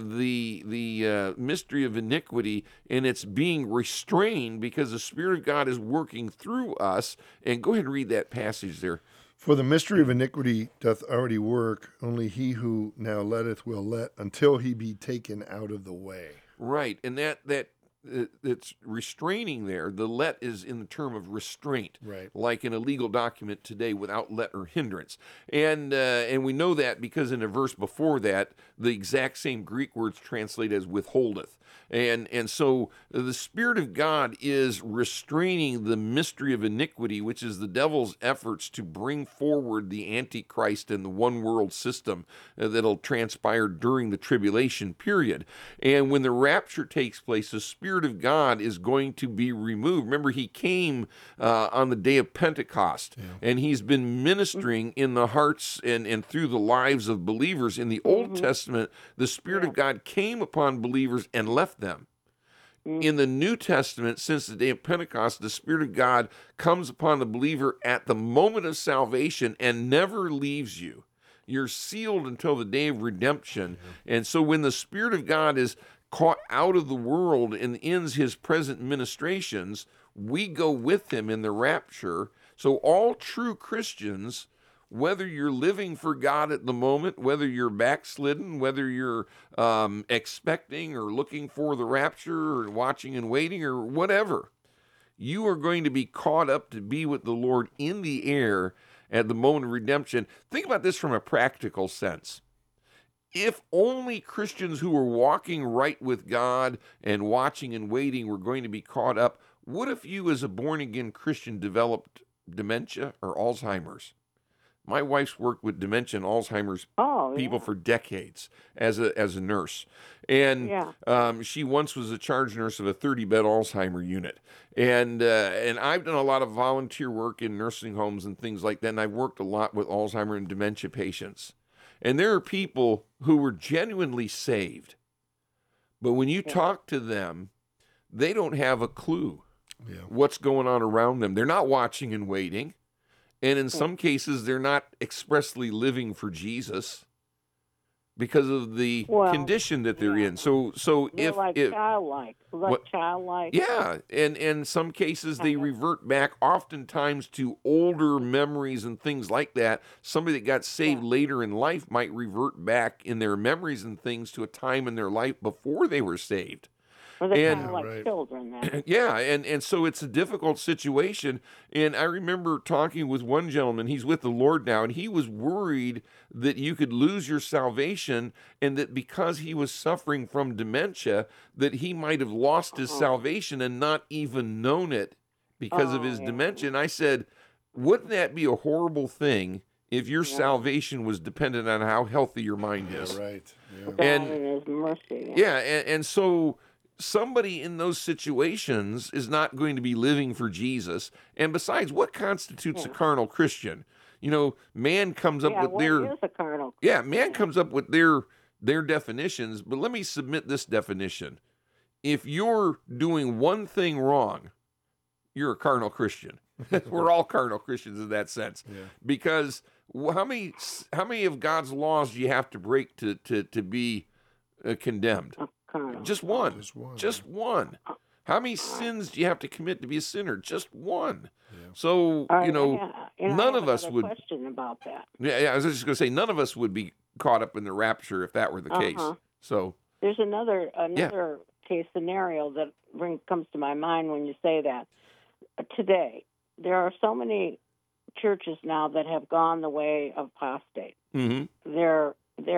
Speaker 2: the mystery of iniquity, and it's being restrained because the Spirit of God is working through us. And go ahead and read that passage there.
Speaker 3: For the mystery of iniquity doth already work, only he who now letteth will let until he be taken out of the way.
Speaker 2: Right, and that's restraining there. The let is in the term of restraint,
Speaker 3: right,
Speaker 2: like in a legal document today without let or hindrance. And we know that because in a verse before that, the exact same Greek words translate as withholdeth. And so the Spirit of God is restraining the mystery of iniquity, which is the devil's efforts to bring forward the Antichrist and the one world system that'll transpire during the tribulation period. And when the rapture takes place, the Spirit of God is going to be removed. Remember, he came on the day of Pentecost, and he's been ministering in the hearts and through the lives of believers. In the Old Testament, the Spirit of God came upon believers and left them. In the New Testament, since the day of Pentecost, the Spirit of God comes upon the believer at the moment of salvation and never leaves you. You're sealed until the day of redemption. And so when the Spirit of God is caught out of the world and ends his present ministrations, we go with him in the rapture. So all true Christians, whether you're living for God at the moment, whether you're backslidden, whether you're expecting or looking for the rapture or watching and waiting or whatever, you are going to be caught up to be with the Lord in the air at the moment of redemption. Think about this from a practical sense. If only Christians who were walking right with God and watching and waiting were going to be caught up, what if you as a born-again Christian developed dementia or Alzheimer's? My wife's worked with dementia and Alzheimer's people for decades as a nurse. And she once was a charge nurse of a 30-bed Alzheimer unit. And I've done a lot of volunteer work in nursing homes and things like that, and I've worked a lot with Alzheimer and dementia patients. And there are people who were genuinely saved. But when you talk to them, they don't have a clue what's going on around them. They're not watching and waiting. And in some cases, they're not expressly living for Jesus because of the condition that they're in. So
Speaker 5: they're childlike.
Speaker 2: Yeah, and in some cases, they revert back oftentimes to older memories and things like that. Somebody that got saved later in life might revert back in their memories and things to a time in their life before they were saved.
Speaker 5: Well, they're kind of like children then.
Speaker 2: Yeah, and so it's a difficult situation. And I remember talking with one gentleman, he's with the Lord now, and he was worried that you could lose your salvation and that because he was suffering from dementia, that he might have lost his salvation and not even known it because of his dementia. And I said, wouldn't that be a horrible thing if your salvation was dependent on how healthy your mind is?
Speaker 3: Yeah, right.
Speaker 5: Yeah. And his mercy.
Speaker 2: And so somebody in those situations is not going to be living for Jesus. And besides, what constitutes a carnal Christian? You know, man comes up with their...
Speaker 5: is a carnal Christian?
Speaker 2: Yeah, man comes up with their definitions, but let me submit this definition. If you're doing one thing wrong, you're a carnal Christian. We're all carnal Christians in that sense. Yeah. Because how many of God's laws do you have to break to be condemned? Just one. Just one. How many sins do you have to commit to be a sinner? Just one. Yeah. So, none of us would...
Speaker 5: question about that.
Speaker 2: Yeah, I was just going to say, none of us would be caught up in the rapture if that were the case. So
Speaker 5: there's another case scenario that comes to my mind when you say that. Today, there are so many churches now that have gone the way of apostate.
Speaker 2: Mm-hmm.
Speaker 5: They're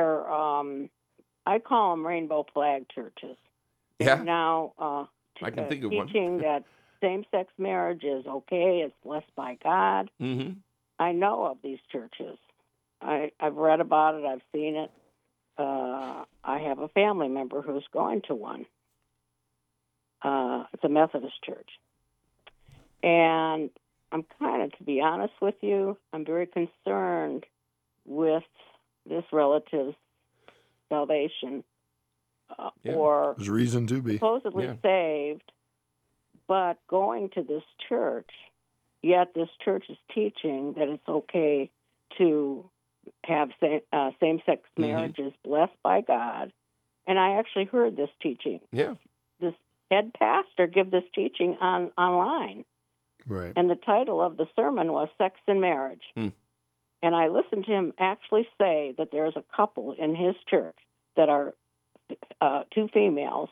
Speaker 5: I call them rainbow flag churches.
Speaker 2: Yeah.
Speaker 5: They're now
Speaker 2: I can think of
Speaker 5: teaching that same-sex marriage is okay, it's blessed by God.
Speaker 2: Mm-hmm.
Speaker 5: I know of these churches. I've read about it. I've seen it. I have a family member who's going to one. It's a Methodist church. And I'm to be honest with you, I'm very concerned with this relative's salvation or
Speaker 3: there's reason to be
Speaker 5: supposedly saved, but going to this church, yet this church is teaching that it's okay to have same-sex marriages blessed by God. And I actually heard this teaching.
Speaker 2: Yeah.
Speaker 5: This head pastor give this teaching online.
Speaker 3: Right.
Speaker 5: And the title of the sermon was Sex and Marriage. And I listened to him actually say that there's a couple in his church that are two females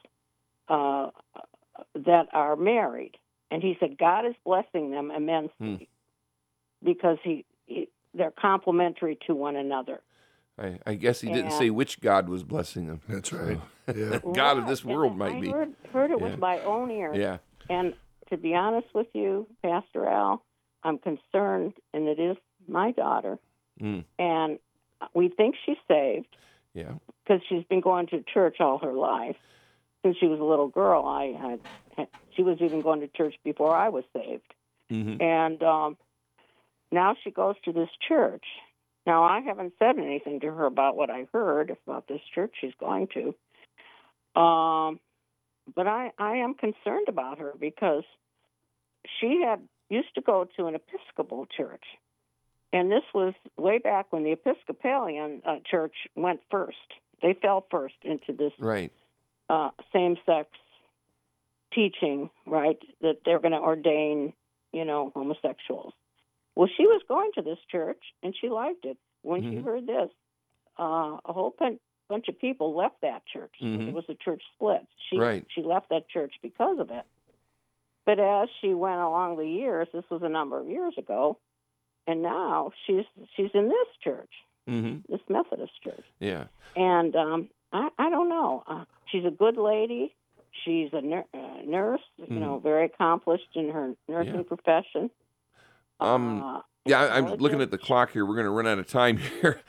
Speaker 5: that are married. And he said God is blessing them immensely because they're complementary to one another.
Speaker 2: I guess he didn't say which God was blessing them.
Speaker 3: That's right. Yeah.
Speaker 2: God of this world might be.
Speaker 5: I heard it with my own ears.
Speaker 2: Yeah.
Speaker 5: And to be honest with you, Pastor Al, I'm concerned, and it is my daughter. And we think she's saved.
Speaker 2: Yeah.
Speaker 5: Because she's been going to church all her life. Since she was a little girl, she was even going to church before I was saved. And now she goes to this church. Now, I haven't said anything to her about what I heard about this church she's going to. But I am concerned about her because she used to go to an Episcopal church. And this was way back when the Episcopalian church went first. They fell first into this same-sex teaching, right, that they're going to ordain, homosexuals. Well, she was going to this church, and she liked it. When she heard this, a whole bunch of people left that church. It was a church split. She left that church because of it. But as she went along the years, this was a number of years ago, and now she's in this church, this Methodist church.
Speaker 2: Yeah.
Speaker 5: And I don't know. She's a good lady. She's a nurse, very accomplished in her nursing profession.
Speaker 2: I'm looking at the clock here. We're going to run out of time here.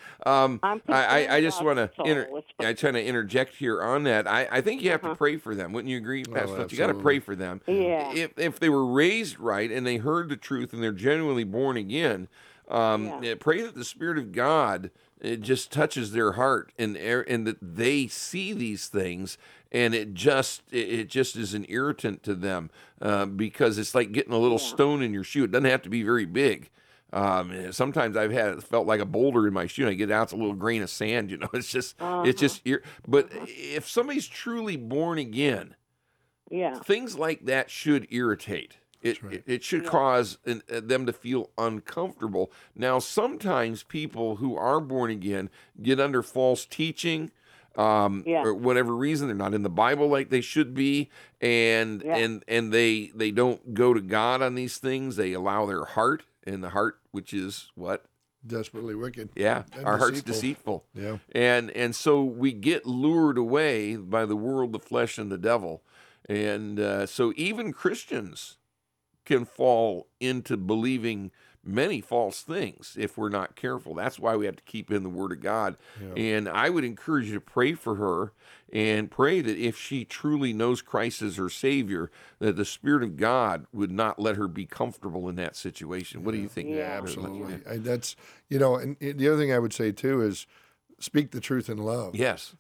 Speaker 2: I just want to I try to interject here on that. I think you have to pray for them. Wouldn't you agree, Pastor? You got to pray for them.
Speaker 5: Yeah.
Speaker 2: If they were raised right and they heard the truth and they're genuinely born again, pray that the Spirit of God just touches their heart and that they see these things. And it just is an irritant to them because it's like getting a little stone in your shoe. It doesn't have to be very big. Sometimes I've felt like a boulder in my shoe. And I get out, it's a little grain of sand. It's just But if somebody's truly born again, things like that should irritate. It should cause them to feel uncomfortable. Now, sometimes people who are born again get under false teaching. Or whatever reason, they're not in the Bible like they should be, and they don't go to God on these things. They allow their heart, and the heart, which is what?
Speaker 3: Desperately wicked.
Speaker 2: Yeah,
Speaker 3: and
Speaker 2: our heart's deceitful.
Speaker 3: Yeah,
Speaker 2: and so we get lured away by the world, the flesh, and the devil, and so even Christians can fall into believing many false things if we're not careful. That's why we have to keep in the Word of God. Yeah. And I would encourage you to pray for her and pray that if she truly knows Christ as her Savior, that the Spirit of God would not let her be comfortable in that situation. What do you think?
Speaker 3: Yeah, absolutely. That's, and the other thing I would say too is speak the truth in love.
Speaker 2: Yes.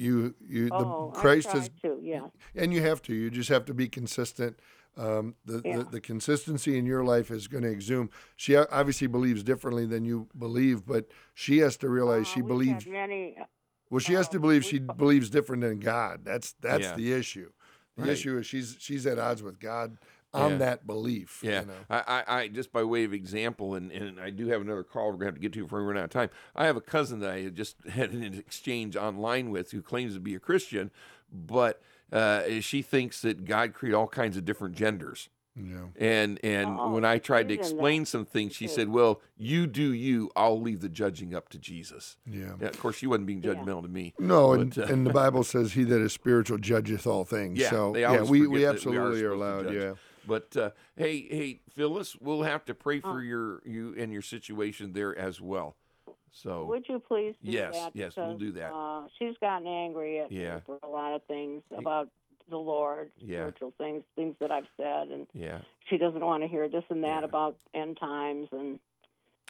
Speaker 3: Christ has,
Speaker 5: yeah.
Speaker 3: And you have to. You just have to be consistent. The consistency in your life is going to exhume. She obviously believes differently than you believe, but she has to realize she believes. She has to believe she believes different than God. That's the issue. The issue is she's at odds with God on that belief.
Speaker 2: Yeah. I just by way of example, and I do have another call we're going to have to get to before we run out of time. I have a cousin that I just had an exchange online with who claims to be a Christian, but she thinks that God created all kinds of different genders.
Speaker 3: Yeah.
Speaker 2: And when I tried to explain some things, she said, well, you do you, I'll leave the judging up to Jesus.
Speaker 3: Yeah.
Speaker 2: Of course, she wasn't being judgmental to me.
Speaker 3: No, and the Bible says he that is spiritual judgeth all things.
Speaker 2: Yeah,
Speaker 3: so we absolutely are allowed, yeah.
Speaker 2: But hey, Phyllis, we'll have to pray for you and your situation there as well. So
Speaker 5: would you please do that?
Speaker 2: Yes, we'll do that.
Speaker 5: She's gotten angry at me for a lot of things about the Lord, spiritual things that I've said, and she doesn't want to hear this and that about end times, and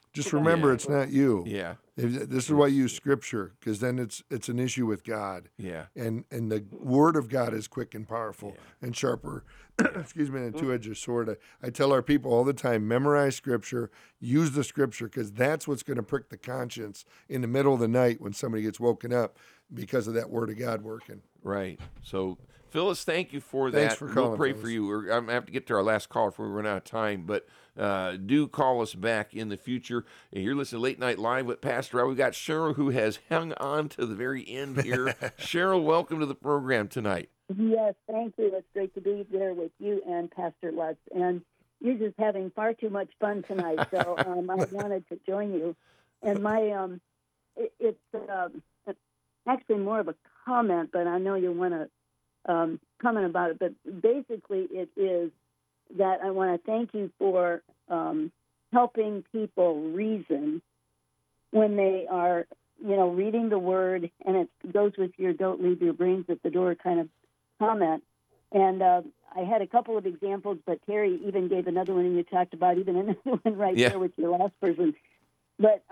Speaker 3: Just remember, it's not you.
Speaker 2: Yeah.
Speaker 3: This is why you use Scripture, because then it's an issue with God.
Speaker 2: Yeah.
Speaker 3: And the Word of God is quick and powerful and sharper, excuse me, than a two-edged sword. I tell our people all the time, memorize Scripture, use the Scripture, because that's what's going to prick the conscience in the middle of the night when somebody gets woken up because of that Word of God working.
Speaker 2: Right. So, Phyllis, thank you for that.
Speaker 3: Thanks for calling,
Speaker 2: we'll pray
Speaker 3: Phyllis.
Speaker 2: for you. I'm going to have to get to our last call before we run out of time, but do call us back in the future. And you're listening to Late Night Live with Pastor Al. We've got Cheryl, who has hung on to the very end here. Cheryl, welcome to the program tonight.
Speaker 6: Yes, thank you. It's great to be there with you and Pastor Lutz. And you're just having far too much fun tonight, so I wanted to join you. And my it's actually more of a comment, but I know you want to comment about it. But basically, it is that I want to thank you for helping people reason when they are, reading the Word, and it goes with your "don't leave your brains at the door" kind of comment. And I had a couple of examples, but Terry even gave another one, and you talked about even another one right there with your last person. But,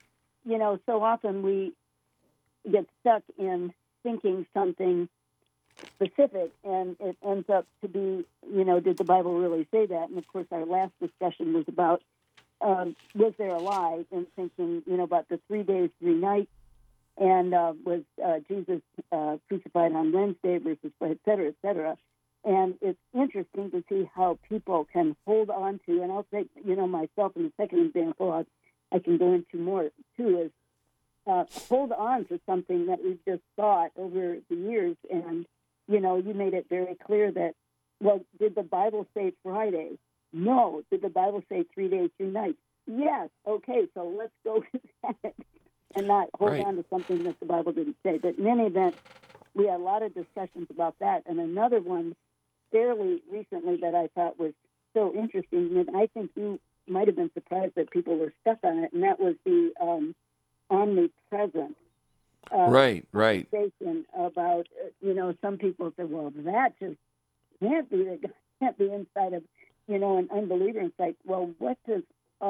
Speaker 6: so often we get stuck in thinking something specific, and it ends up to be, did the Bible really say that? And, of course, our last discussion was about, was there a lie? And thinking, about the 3 days, 3 nights, and was Jesus crucified on Wednesday versus et cetera, et cetera. And it's interesting to see how people can hold on to, and I'll take, myself in the second example, I can go into more, too, is hold on to something that we've just thought over the years. And, you made it very clear that, well, did the Bible say Friday? No. Did the Bible say 3 days, 3 nights? Yes. Okay, so let's go with that and not hold on to something that the Bible didn't say. But in any event, we had a lot of discussions about that. And another one fairly recently that I thought was so interesting, and I think you might have been surprised that people were stuck on it, and that was the omnipresent.
Speaker 2: Right.
Speaker 6: Conversation about, some people say, well, that just can't be, that can't be inside of, an unbeliever. It's like, well, what does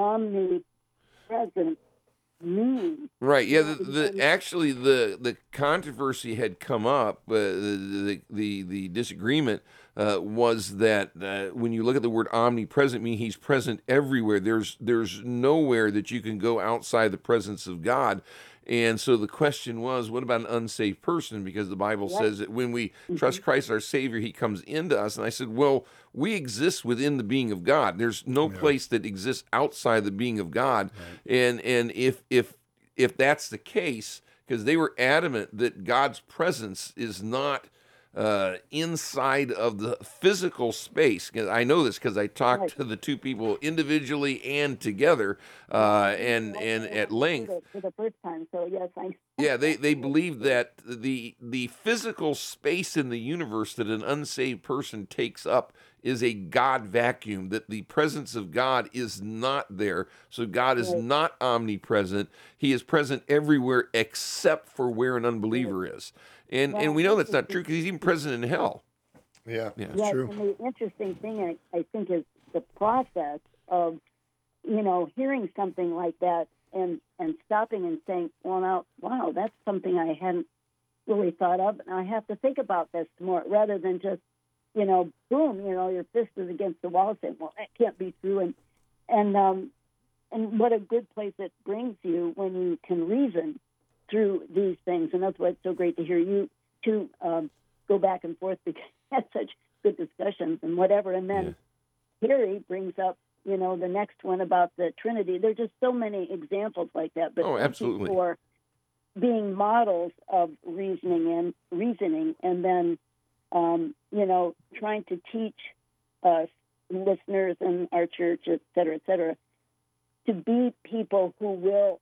Speaker 6: omnipresent mean?
Speaker 2: Right. Yeah. The controversy had come up. The disagreement was that when you look at the word omnipresent, mean he's present everywhere. There's nowhere that you can go outside the presence of God. And so the question was, what about an unsaved person? Because the Bible says that when we trust Christ our Savior, he comes into us. And I said, well, we exist within the being of God. There's no place that exists outside the being of God. Right. And if that's the case, because they were adamant that God's presence is not inside of the physical space. I know this because I talked to the two people individually and together, and at length.
Speaker 6: For the first time, so yes, I.
Speaker 2: Yeah, they believe that the physical space in the universe that an unsaved person takes up is a God vacuum, that the presence of God is not there. So God is not omnipresent. He is present everywhere except for where an unbeliever is. And we know that's not true because he's even present in hell.
Speaker 3: Yeah, that's true.
Speaker 6: And the interesting thing, I think, is the process of, hearing something like that and stopping and saying, wow, that's something I hadn't really thought of, and I have to think about this more, rather than just, boom, your fist is against the wall saying, well, that can't be true. And what a good place it brings you when you can reason through these things. And that's why it's so great to hear you two go back and forth, because you had such good discussions and whatever. And then Harry brings up, the next one about the Trinity. There's just so many examples like that. But
Speaker 2: absolutely.
Speaker 6: For being models of reasoning, and then, trying to teach us, listeners in our church, et cetera, to be people who will,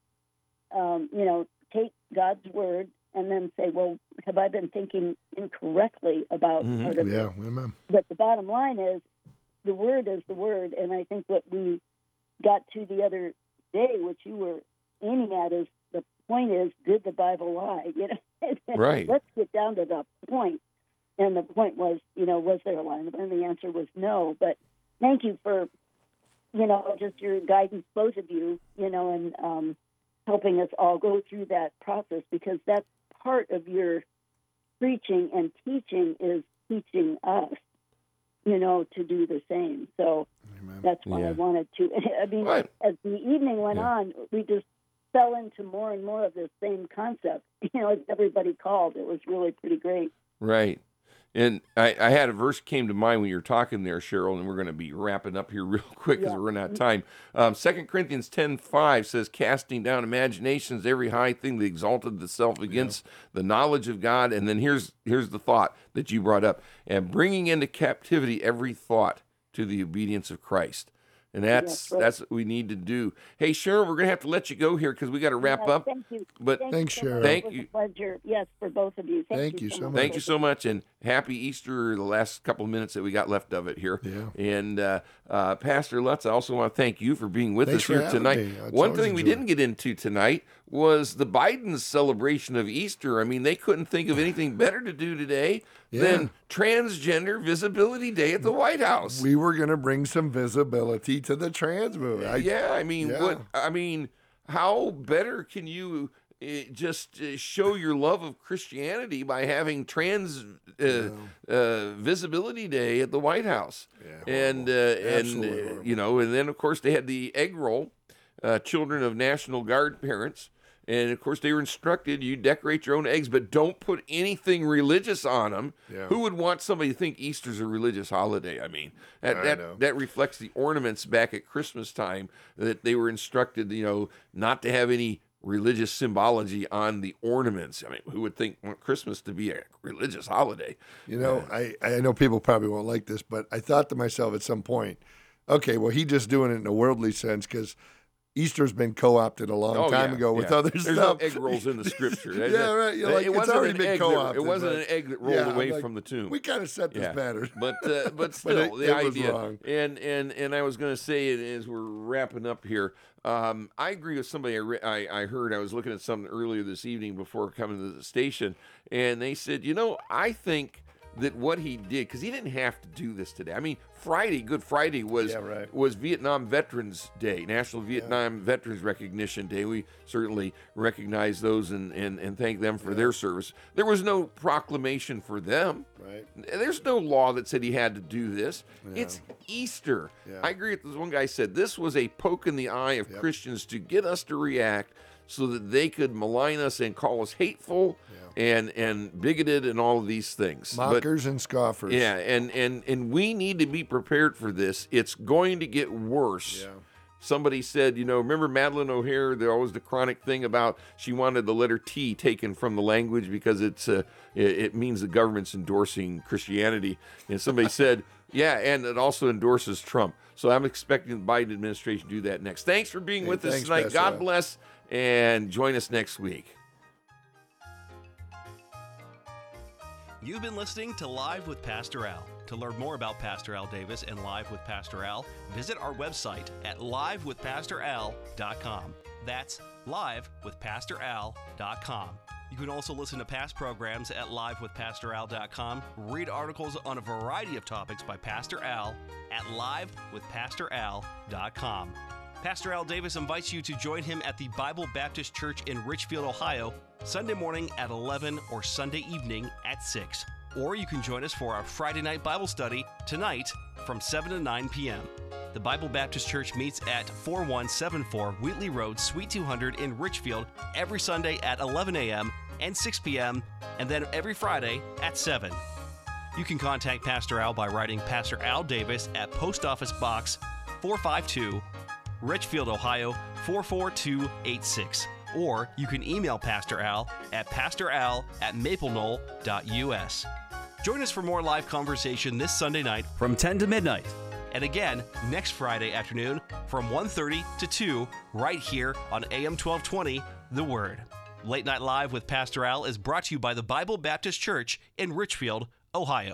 Speaker 6: take God's word and then say, well, have I been thinking incorrectly about part of it?
Speaker 3: Amen.
Speaker 6: But the bottom line is, the word is the word, and I think what we got to the other day, which you were aiming at, is the point is, did the Bible lie?
Speaker 2: Right.
Speaker 6: Let's get down to the point. And the point was, was there a lie? And the answer was no. But thank you for, just your guidance, both of you, and helping us all go through that process, because that's part of your preaching and teaching is teaching us, to do the same. So Amen. That's why I wanted to. I mean, right. As the evening went on, we just fell into more and more of the same concept. As everybody called, it was really pretty great.
Speaker 2: Right. And I had a verse came to mind when you were talking there, Cheryl, and we're going to be wrapping up here real quick because we're running out of time. 2 Corinthians 10:5 says, casting down imaginations, every high thing that exalted itself against the knowledge of God. And then here's the thought that you brought up, and bringing into captivity every thought to the obedience of Christ. And that's what we need to do. Hey, Cheryl, we're going to have to let you go here because we got to wrap up.
Speaker 6: Thank you.
Speaker 2: But
Speaker 3: thanks, Cheryl.
Speaker 2: Thank you.
Speaker 6: It was a pleasure. Yes, for both of you.
Speaker 3: Thank you so much.
Speaker 2: Thank you so much, and happy Easter. The last couple of minutes that we got left of it here. Yeah. And Pastor Lutz, I also want to thank you for being with us here tonight. One thing we didn't get into tonight was the Biden's celebration of Easter. I mean, they couldn't think of anything better to do today than Transgender Visibility Day at the White House.
Speaker 3: We were going to bring some visibility to the trans movement.
Speaker 2: How better can you just show your love of Christianity by having Trans Visibility Day at the White House? And then of course they had the egg roll, children of National Guard parents. And, of course, they were instructed, you decorate your own eggs, but don't put anything religious on them. Yeah. Who would want somebody to think Easter's a religious holiday? I mean, that reflects the ornaments back at Christmas time, that they were instructed, not to have any religious symbology on the ornaments. I mean, who would want Christmas to be a religious holiday?
Speaker 3: I know people probably won't like this, but I thought to myself at some point, okay, well, he's just doing it in a worldly sense because Easter's been co-opted a long time ago with other
Speaker 2: There's
Speaker 3: stuff.
Speaker 2: No egg rolls in the scripture.
Speaker 3: Right. It's already been co-opted.
Speaker 2: It wasn't an egg that rolled away from the tomb.
Speaker 3: We kind of set this pattern.
Speaker 2: But still, the idea. And I was going to say it as we're wrapping up here. I agree with somebody I heard. I was looking at something earlier this evening before coming to the station, and they said, I think that what he did, because he didn't have to do this today. I mean, Good Friday was Vietnam Veterans Day, National Vietnam Veterans Recognition Day. We certainly recognize those and thank them for their service. There was no proclamation for them.
Speaker 3: Right.
Speaker 2: There's no law that said he had to do this. Yeah. It's Easter. Yeah. I agree with this one guy said this was a poke in the eye of Christians to get us to react so that they could malign us and call us hateful and bigoted and all of these things.
Speaker 3: Mockers and scoffers.
Speaker 2: Yeah, and we need to be prepared for this. It's going to get worse. Yeah. Somebody said, remember Madeleine O'Hare, there always the chronic thing about she wanted the letter T taken from the language because it means the government's endorsing Christianity. And somebody said, and it also endorses Trump. So I'm expecting the Biden administration to do that next. Thanks for being with us tonight. Pastor. God bless, and join us next week.
Speaker 1: You've been listening to Live with Pastor Al. To learn more about Pastor Al Davis and Live with Pastor Al, visit our website at livewithpastoral.com. That's livewithpastoral.com. You can also listen to past programs at livewithpastoral.com, read articles on a variety of topics by Pastor Al at livewithpastoral.com. Pastor Al Davis invites you to join him at the Bible Baptist Church in Richfield, Ohio, Sunday morning at 11 or Sunday evening at 6. Or you can join us for our Friday night Bible study tonight from 7 to 9 p.m. The Bible Baptist Church meets at 4174 Wheatley Road, Suite 200 in Richfield every Sunday at 11 a.m. and 6 p.m. and then every Friday at 7. You can contact Pastor Al by writing Pastor Al Davis at Post Office Box 452, Richfield, Ohio 44286. Or you can email Pastor Al at pastoral@maplenole.us. Join us for more live conversation this Sunday night from 10 to midnight. And again, next Friday afternoon from 1:30 to 2, right here on AM 1220, The Word. Late Night Live with Pastor Al is brought to you by the Bible Baptist Church in Richfield, Ohio.